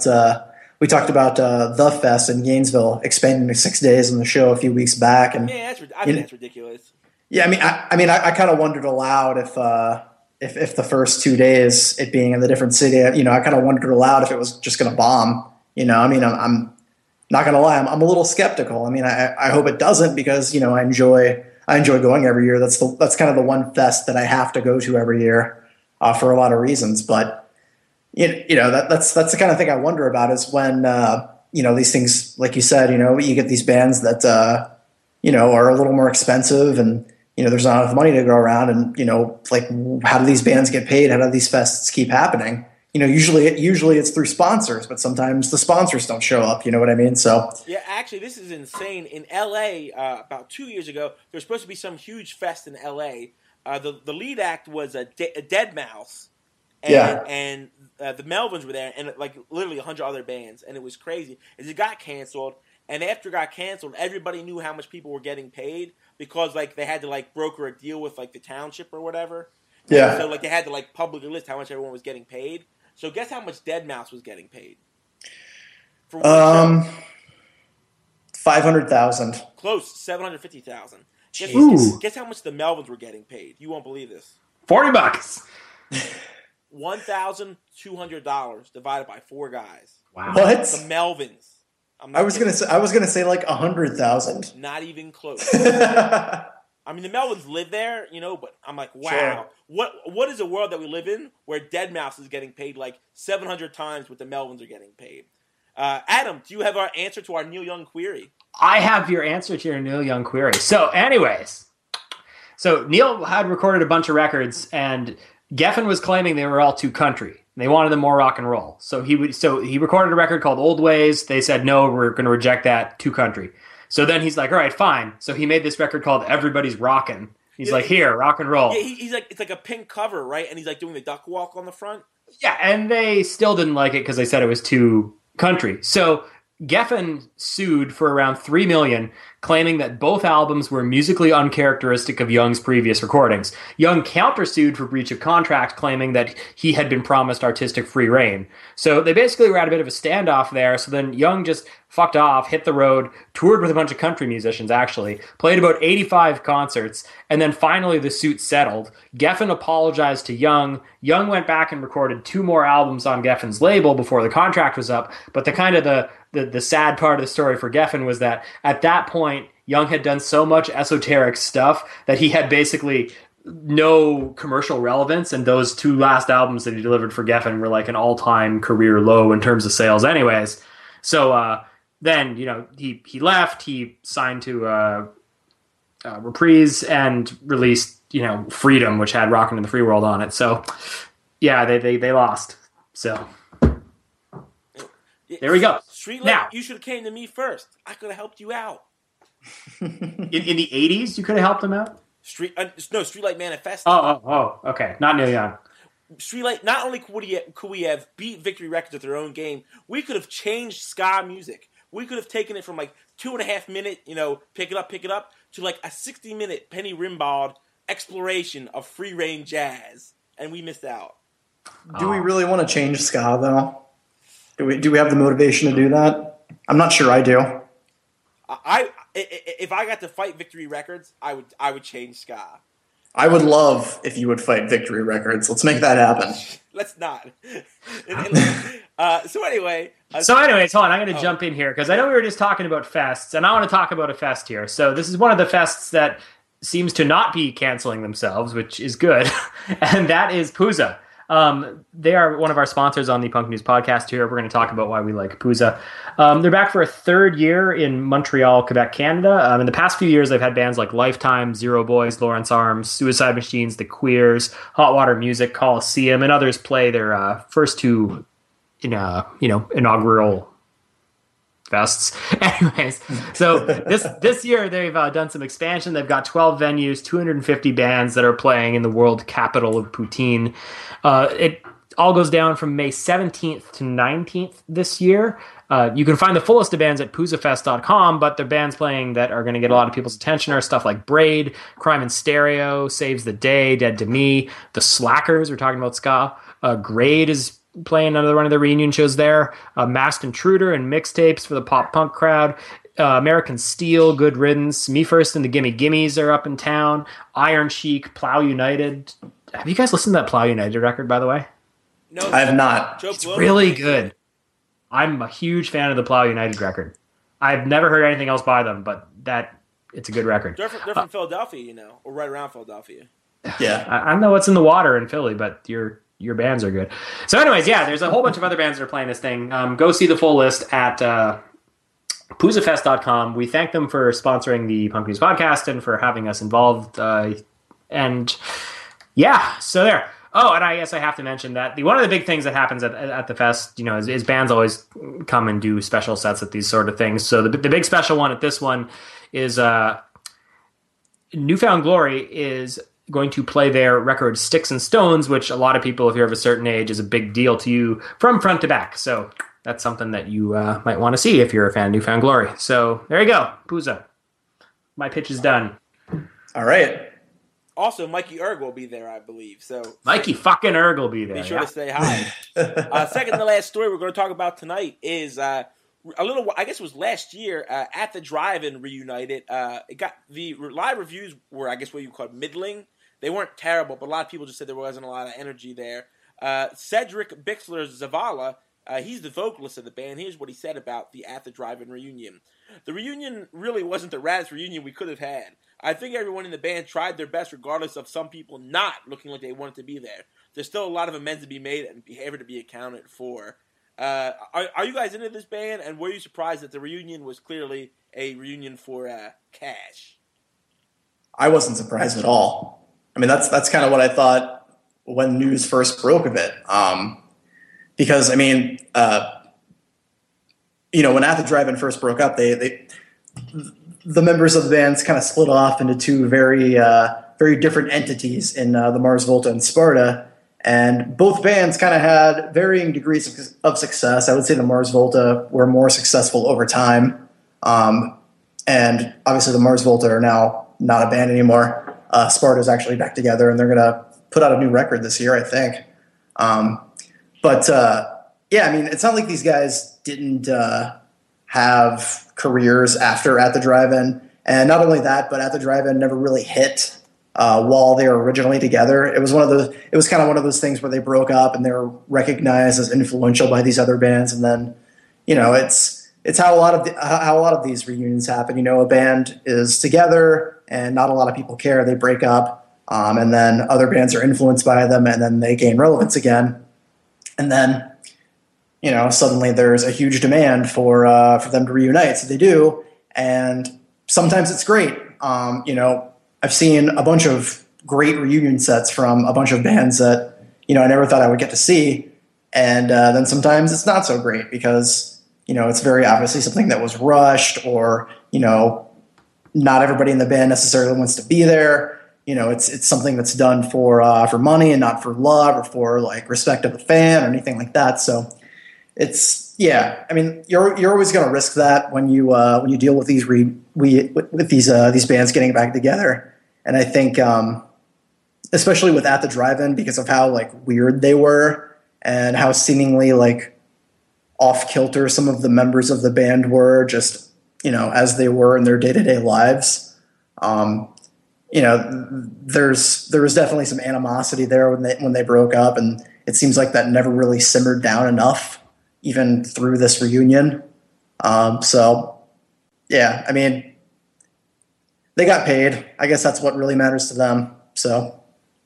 the fest in Gainesville expanding to 6 days on the show a few weeks back, and I think that's ridiculous. Yeah, I kind of wondered aloud if the first 2 days, it being in the different city, I kind of wondered aloud if it was just going to bomb. I'm not going to lie, I'm a little skeptical. I hope it doesn't, because I enjoy going every year. That's kind of the one fest that I have to go to every year for a lot of reasons, but. That's the kind of thing I wonder about, is when these things, like you said, you get these bands that are a little more expensive, and there's not enough money to go around, and like, how do these bands get paid? How do these fests keep happening? Usually it's through sponsors, but sometimes the sponsors don't show up. You know what I mean? So yeah, actually, this is insane. In L.A., about 2 years ago, there was supposed to be some huge fest in L.A. The lead act was a Deadmau5. And the Melvins were there, and like literally 100 other bands, and it was crazy. It got canceled, and after it got canceled, everybody knew how much people were getting paid, because like they had to like broker a deal with like the township or whatever. Yeah. And so like they had to like publicly list how much everyone was getting paid. So guess how much Deadmau5 was getting paid? For one show? 500,000. Close, 750,000. Guess how much the Melvins were getting paid? You won't believe this. $40. $1,200 divided by 4 guys. Wow. What? The Melvins. I was gonna say like 100,000. Not even close. The Melvins live there, but I'm like, wow. Sure. What is a world that we live in where Deadmau5 is getting paid like 700 times what the Melvins are getting paid? Adam, do you have our answer to our Neil Young query? I have your answer to your Neil Young query. So anyways, Neil had recorded a bunch of records, and Geffen was claiming they were all too country. They wanted them more rock and roll. So he recorded a record called Old Ways. They said, no, we're going to reject that, too country. So then he's like, all right, fine. So he made this record called Everybody's Rockin'. He's like, here, rock and roll. Yeah, he's like, it's like a pink cover, right? And he's like doing the duck walk on the front. Yeah, and they still didn't like it because they said it was too country. So Geffen sued for around $3 million, claiming that both albums were musically uncharacteristic of Young's previous recordings. Young countersued for breach of contract, claiming that he had been promised artistic free reign. So they basically were at a bit of a standoff there. So then Young just fucked off, hit the road, toured with a bunch of country musicians, actually, played about 85 concerts, and then finally the suit settled. Geffen apologized to Young. Young went back and recorded 2 more albums on Geffen's label before the contract was up, but the sad part of the story for Geffen was that at that point, Young had done so much esoteric stuff that he had basically no commercial relevance, and those 2 last albums that he delivered for Geffen were like an all-time career low in terms of sales anyways. So then, he left, he signed to Reprise and released, Freedom, which had Rockin' in the Free World on it. So yeah, they lost. So there we go. Streetlight, now, you should have came to me first. I could have helped you out. in the 80s, you could have helped them out? Streetlight Manifesto. Oh, okay. Not Neil Young. Streetlight, not only could we have beat Victory Records at their own game, we could have changed ska music. We could have taken it from like 2.5 minute, pick it up, to like a 60-minute Penny Rimbaud exploration of free reign jazz, and we missed out. Do we really want to change ska though? Do we have the motivation to do that? I'm not sure I do. If I got to fight Victory Records, I would change ska. I would love if you would fight Victory Records. Let's make that happen. Let's not. So anyways, hold on. I'm going to jump in here because I know we were just talking about fests, and I want to talk about a fest here. So this is one of the fests that seems to not be canceling themselves, which is good, and that is Pouzza. They are one of our sponsors on the Punk News podcast here. We're going to talk about why we like Pouzza. They're back for a 3rd year in Montreal, Quebec, Canada. In the past few years, they've had bands like Lifetime, Zero Boys, Lawrence Arms, Suicide Machines, The Queers, Hot Water Music, Coliseum, and others play their first 2 inaugural fests. Anyways, so this year they've done some expansion. They've got 12 venues, 250 bands that are playing in the world capital of Poutine. It all goes down from May 17th to 19th this year. You can find the full list of bands at PouzzaFest.com, but the bands playing that are going to get a lot of people's attention are stuff like Braid, Crime in Stereo, Saves the Day, Dead to Me, The Slackers, we're talking about ska. Grade is playing another one of the reunion shows there. Masked Intruder and Mixtapes for the pop punk crowd. American Steel, Good Riddance, Me First and the Gimme Gimmes are up in town. Iron Chic, Plow United. Have you guys listened to that Plow United record, by the way? No, I have not. It's really good. I'm a huge fan of the Plow United record. I've never heard anything else by them, but it's a good record. They're from Philadelphia, or right around Philadelphia. Yeah. I don't know what's in the water in Philly, but your bands are good. So anyways, yeah, there's a whole bunch of other bands that are playing this thing. Go see the full list at PouzzaFest.com. We thank them for sponsoring the Punk News podcast and for having us involved. And yeah, so there. Oh, and I guess I have to mention that one of the big things that happens at the fest, is bands always come and do special sets at these sort of things. So the big special one at this one is New Found Glory is going to play their record Sticks and Stones, which a lot of people, if you're of a certain age, is a big deal to you from front to back. So that's something that you might want to see if you're a fan of New Found Glory. So there you go, Pouzza. My pitch is done. All right. Also, Mikey Erg will be there, I believe. So Mikey fucking Erg will be there. Be sure to say hi. Second to last story we're going to talk about tonight is a little. I guess it was last year at the Drive-In reunited. It got the live reviews were, I guess, what you call middling. They weren't terrible, but a lot of people just said there wasn't a lot of energy there. Cedric Bixler Zavala, he's the vocalist of the band. Here's what he said about the At the Drive-In reunion. The reunion really wasn't the raddest reunion we could have had. I think everyone in the band tried their best regardless of some people not looking like they wanted to be there. There's still a lot of amends to be made and behavior to be accounted for. Are you guys into this band, and were you surprised that the reunion was clearly a reunion for cash? I wasn't surprised at all. I mean, that's kind of what I thought when news first broke of it. Because, I mean, when At the Drive-In first broke up, the members of the bands kind of split off into two very different entities in the Mars Volta and Sparta. And both bands kind of had varying degrees of success. I would say the Mars Volta were more successful over time. And obviously the Mars Volta are now not a band anymore. Sparta's actually back together, and they're going to put out a new record this year, I think. Yeah, I mean, it's not like these guys didn't have careers after At the Drive-In. And not only that, but At the Drive-In never really hit while they were originally together. It was kind of one of those things where they broke up and they were recognized as influential by these other bands. And then, it's how a lot of these reunions happen. You know, a band is together and not a lot of people care. They break up, and then other bands are influenced by them, and then they gain relevance again. And then, you know, suddenly there's a huge demand for them to reunite. So they do, and sometimes it's great. You know, I've seen a bunch of great reunion sets from a bunch of bands that, you know, I never thought I would get to see. And then sometimes it's not so great because, you know, it's very obviously something that was rushed, or, you know, not everybody in the band necessarily wants to be there. You know, it's something that's done for money and not for love or for like respect of the fan or anything like that. So it's, yeah, I mean, you're always going to risk that when you deal with these with these bands getting back together. And I think especially with At the Drive-In, because of how like weird they were and how seemingly like off kilter some of the members of the band were, just, you know, as they were in their day-to-day lives. You know, there was definitely some animosity there when they broke up, and it seems like that never really simmered down enough, even through this reunion. So, yeah, I mean, they got paid. I guess that's what really matters to them. So,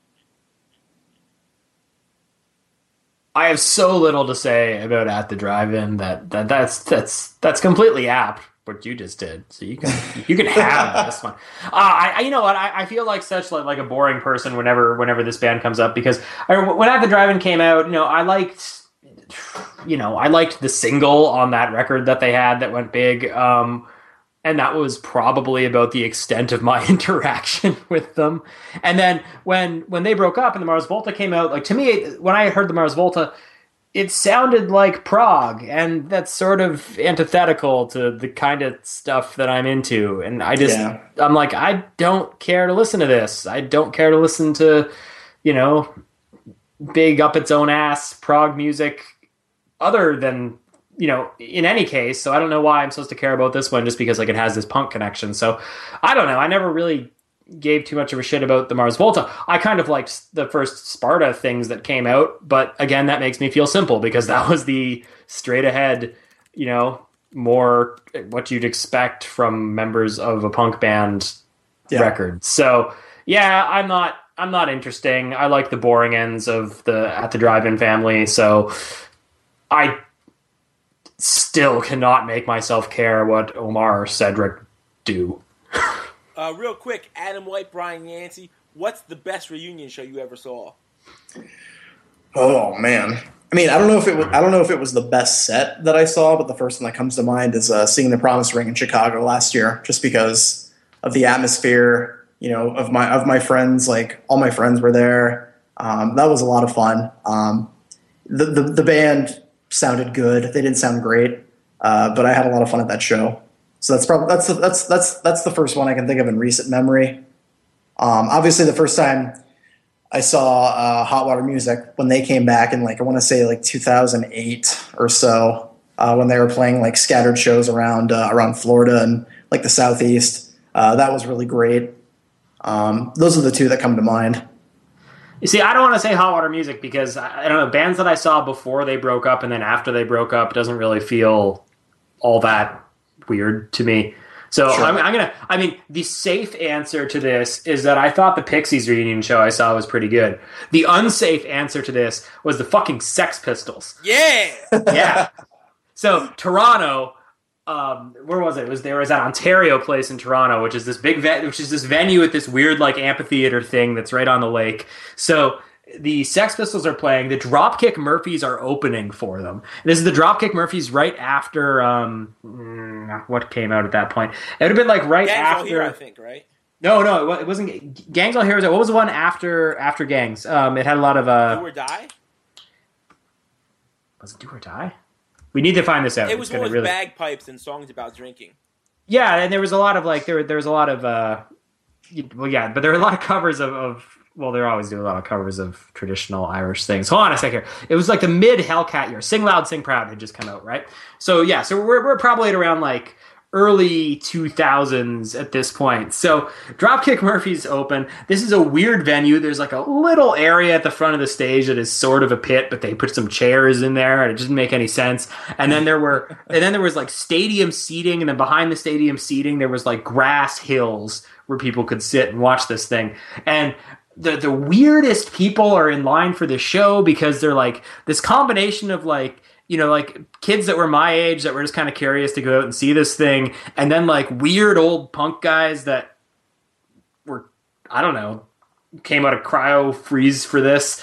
I have so little to say about At the Drive-In that's completely apt what you just did. So you can have this one. I you know what, I feel like such like a boring person whenever this band comes up, because when At the Drive-In came out, you know, I liked the single on that record that they had that went big, and that was probably about the extent of my interaction with them. And then when they broke up and the Mars Volta came out, like, to me, when I heard the Mars Volta, it sounded like prog, and that's sort of antithetical to the kind of stuff that I'm into. And I'm like, I don't care to listen to this. I don't care to listen to, you know, big up its own ass prog music other than, you know, in any case. So I don't know why I'm supposed to care about this one just because like it has this punk connection. So I don't know. I never really gave too much of a shit about the Mars Volta. I kind of liked the first Sparta things that came out, but again, that makes me feel simple because that was the straight ahead, you know, more what you'd expect from members of a punk band record. So yeah, I'm not interesting. I like the boring ends of the At the Drive-In family. So I still cannot make myself care what Omar or Cedric do. Real quick, Adam White, Brian Yancey, what's the best reunion show you ever saw? Oh man, I mean, I don't know if it was the best set that I saw, but the first one that comes to mind is seeing the Promise Ring in Chicago last year, just because of the atmosphere, you know, of my friends. Like, all my friends were there. That was a lot of fun. The band sounded good. They didn't sound great, but I had a lot of fun at that show. So that's the first one I can think of in recent memory. Obviously, the first time I saw Hot Water Music, when they came back in, like, I want to say like 2008 or so, when they were playing like scattered shows around Florida and like the Southeast. That was really great. Those are the two that come to mind. You see, I don't want to say Hot Water Music because I don't know, bands that I saw before they broke up and then after they broke up doesn't really feel all that weird to me. So sure. The safe answer to this is that I thought the Pixies reunion show I saw was pretty good. The unsafe answer to this was the fucking Sex Pistols. Yeah! Yeah. So Toronto, where was it? There was that Ontario place in Toronto, which is this big this venue at this weird like amphitheater thing that's right on the lake. So the Sex Pistols are playing. The Dropkick Murphys are opening for them. This is the Dropkick Murphys right after what came out at that point. It would have been like right Gangs after. All Here, I think, right? No, it wasn't. Gangs All Here. What was the one after Gangs? It had a lot of Do or Die. Was it Do or Die? We need to find this out. It was one with bagpipes and songs about drinking. Yeah, and there was a lot of like there was a lot of but there were a lot of covers of well, they're always doing a lot of covers of traditional Irish things. Hold on a second here. It was like the mid Hellcat year. Sing Loud, Sing Proud had just come out, right? So yeah, so we're probably at around like early 2000s at this point. So Dropkick Murphys open. This is a weird venue. There's like a little area at the front of the stage that is sort of a pit, but they put some chairs in there and it doesn't make any sense. And then there was like stadium seating, and then behind the stadium seating there was like grass hills where people could sit and watch this thing. And the weirdest people are in line for this show because they're like this combination of like, you know, like kids that were my age that were just kind of curious to go out and see this thing. And then like weird old punk guys that were, I don't know, came out of cryo freeze for this.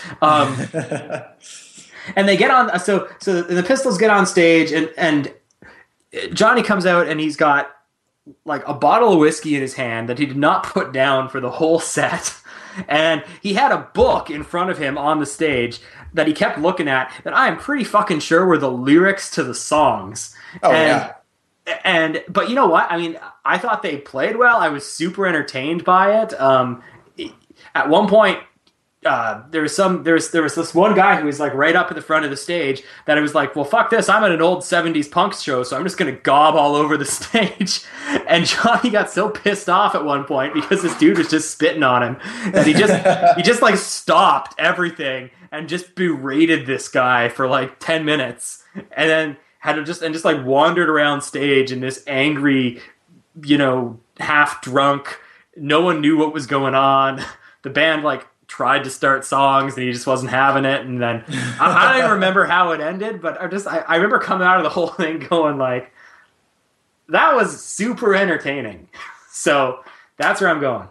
And they get on, so the Pistols get on stage and Johnny comes out and he's got like a bottle of whiskey in his hand that he did not put down for the whole set. And he had a book in front of him on the stage that he kept looking at that I am pretty fucking sure were the lyrics to the songs. Oh, yeah. But you know what? I mean, I thought they played well. I was super entertained by it. At one point, there was this one guy who was like right up at the front of the stage that I was like, well, fuck this. I'm at an old 70s punk show, so I'm just going to gob all over the stage. And Johnny got so pissed off at one point because this dude was just spitting on him that he just like stopped everything and just berated this guy for like 10 minutes and then just like wandered around stage in this angry, you know, half drunk. No one knew what was going on. The band like tried to start songs and he just wasn't having it. And then I don't even remember how it ended, but I remember coming out of the whole thing going like, that was super entertaining. So that's where I'm going.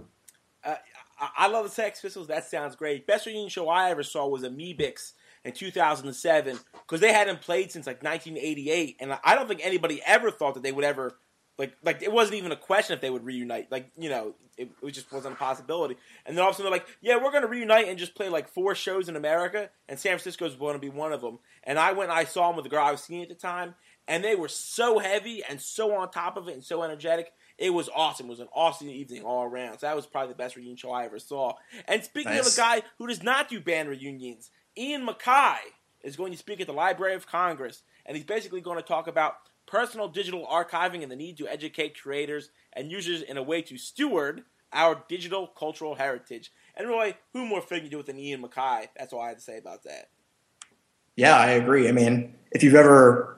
I love the Sex Pistols. That sounds great. Best reunion show I ever saw was Amoebics in 2007 because they hadn't played since like 1988, and I don't think anybody ever thought that they would ever like it wasn't even a question if they would reunite. Like, you know, it just wasn't a possibility. And then all of a sudden they're like, yeah, we're going to reunite and just play like 4 shows in America, and San Francisco's going to be one of them. And I went and I saw them with the girl I was seeing at the time, and they were so heavy and so on top of it and so energetic. It was awesome. It was an awesome evening all around. So that was probably the best reunion show I ever saw. And speaking of a guy who does not do band reunions, Ian MacKaye is going to speak at the Library of Congress, and he's basically going to talk about personal digital archiving and the need to educate creators and users in a way to steward our digital cultural heritage. And Roy, who more fitting to do it than Ian MacKaye? That's all I had to say about that. Yeah, I agree. I mean, if you've ever,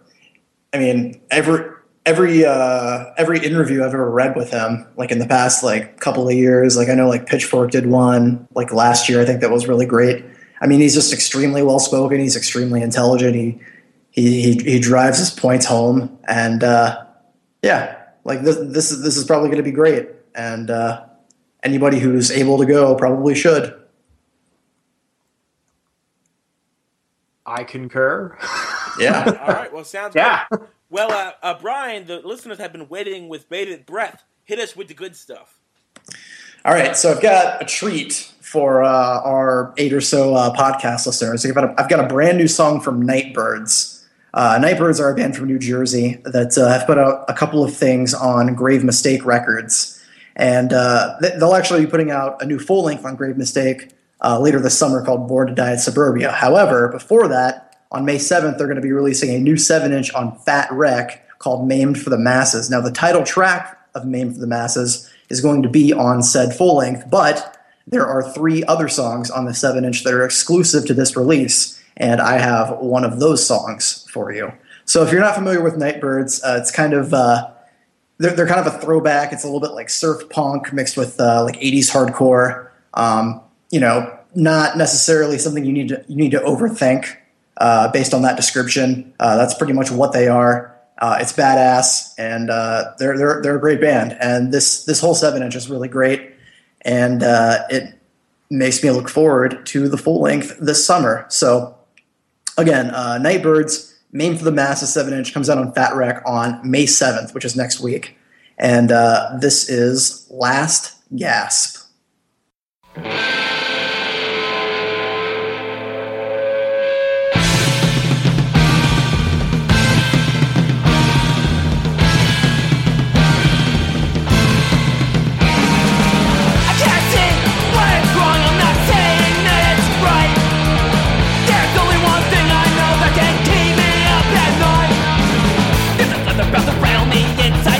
every interview I've ever read with him, like in the past, like couple of years, like I know like Pitchfork did one like last year. I think that was really great. I mean, he's just extremely well spoken. He's extremely intelligent. He drives his points home, and yeah, like this is probably going to be great. And anybody who's able to go probably should. I concur. Yeah. All right. Well, sounds good. Well, Brian, the listeners have been waiting with bated breath. Hit us with the good stuff. All right. So I've got a treat for our 8 or so podcast listeners. I've got a brand new song from Nightbirds. Nightbirds are a band from New Jersey that have put out a couple of things on Grave Mistake Records. And they'll actually be putting out a new full length on Grave Mistake later this summer called Born to Die in Suburbia. However, before that, on May 7th, they're going to be releasing a new 7-inch on Fat Wreck called Maimed for the Masses. Now, the title track of Maimed for the Masses is going to be on said full length, but there are 3 other songs on the 7-inch that are exclusive to this release, and I have one of those songs for you. So if you're not familiar with Nightbirds, it's kind of they're kind of a throwback. It's a little bit like surf punk mixed with like 80s hardcore. You know, not necessarily something you need to overthink. Based on that description, that's pretty much what they are. It's badass, and they're a great band. And this whole 7-inch is really great, and it makes me look forward to the full length this summer. So again, Nightbirds, Maimed for the Masses 7-inch comes out on Fat Wreck on May 7th, which is next week. And this is Last Gasp. About to drown me inside.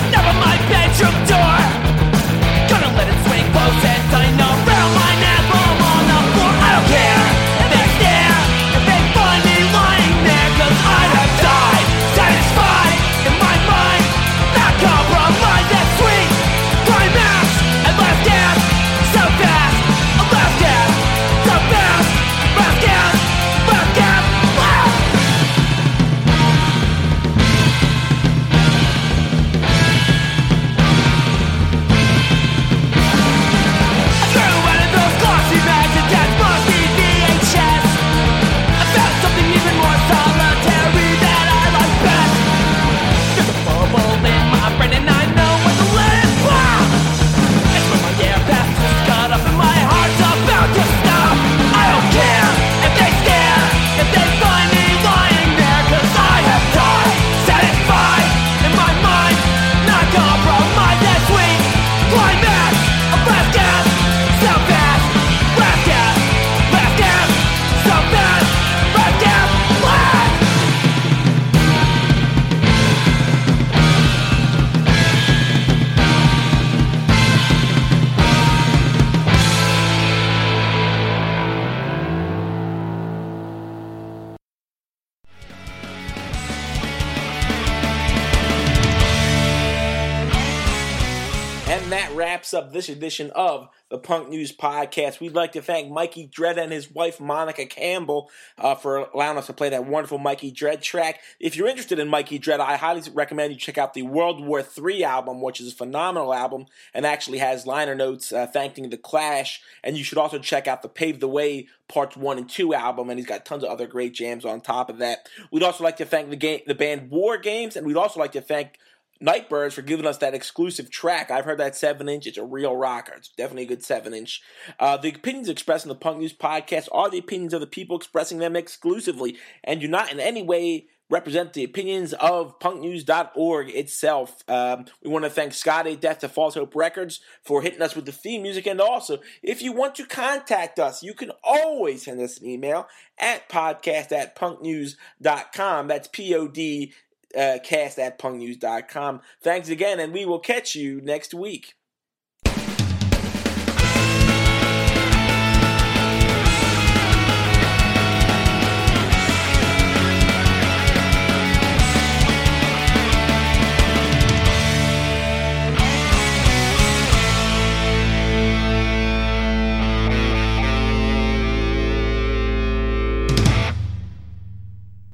wraps up this edition of the Punk News Podcast. We'd like to thank Mikey Dread and his wife, Monica Campbell, for allowing us to play that wonderful Mikey Dread track. If you're interested in Mikey Dread, I highly recommend you check out the World War III album, which is a phenomenal album and actually has liner notes thanking The Clash. And you should also check out the Pave the Way Parts 1 and 2 album, and he's got tons of other great jams on top of that. We'd also like to thank the band War Games, and we'd also like to thank Nightbirds for giving us that exclusive track. I've heard that 7-inch. It's a real rocker. It's definitely a good 7-inch. The opinions expressed in the Punk News Podcast are the opinions of the people expressing them exclusively and do not in any way represent the opinions of punknews.org itself. We want to thank Scott Death to False Hope Records for hitting us with the theme music. And also, if you want to contact us, you can always send us an email at podcast@punknews.com. That's POD cast@punknews.com. Thanks again, and we will catch you next week.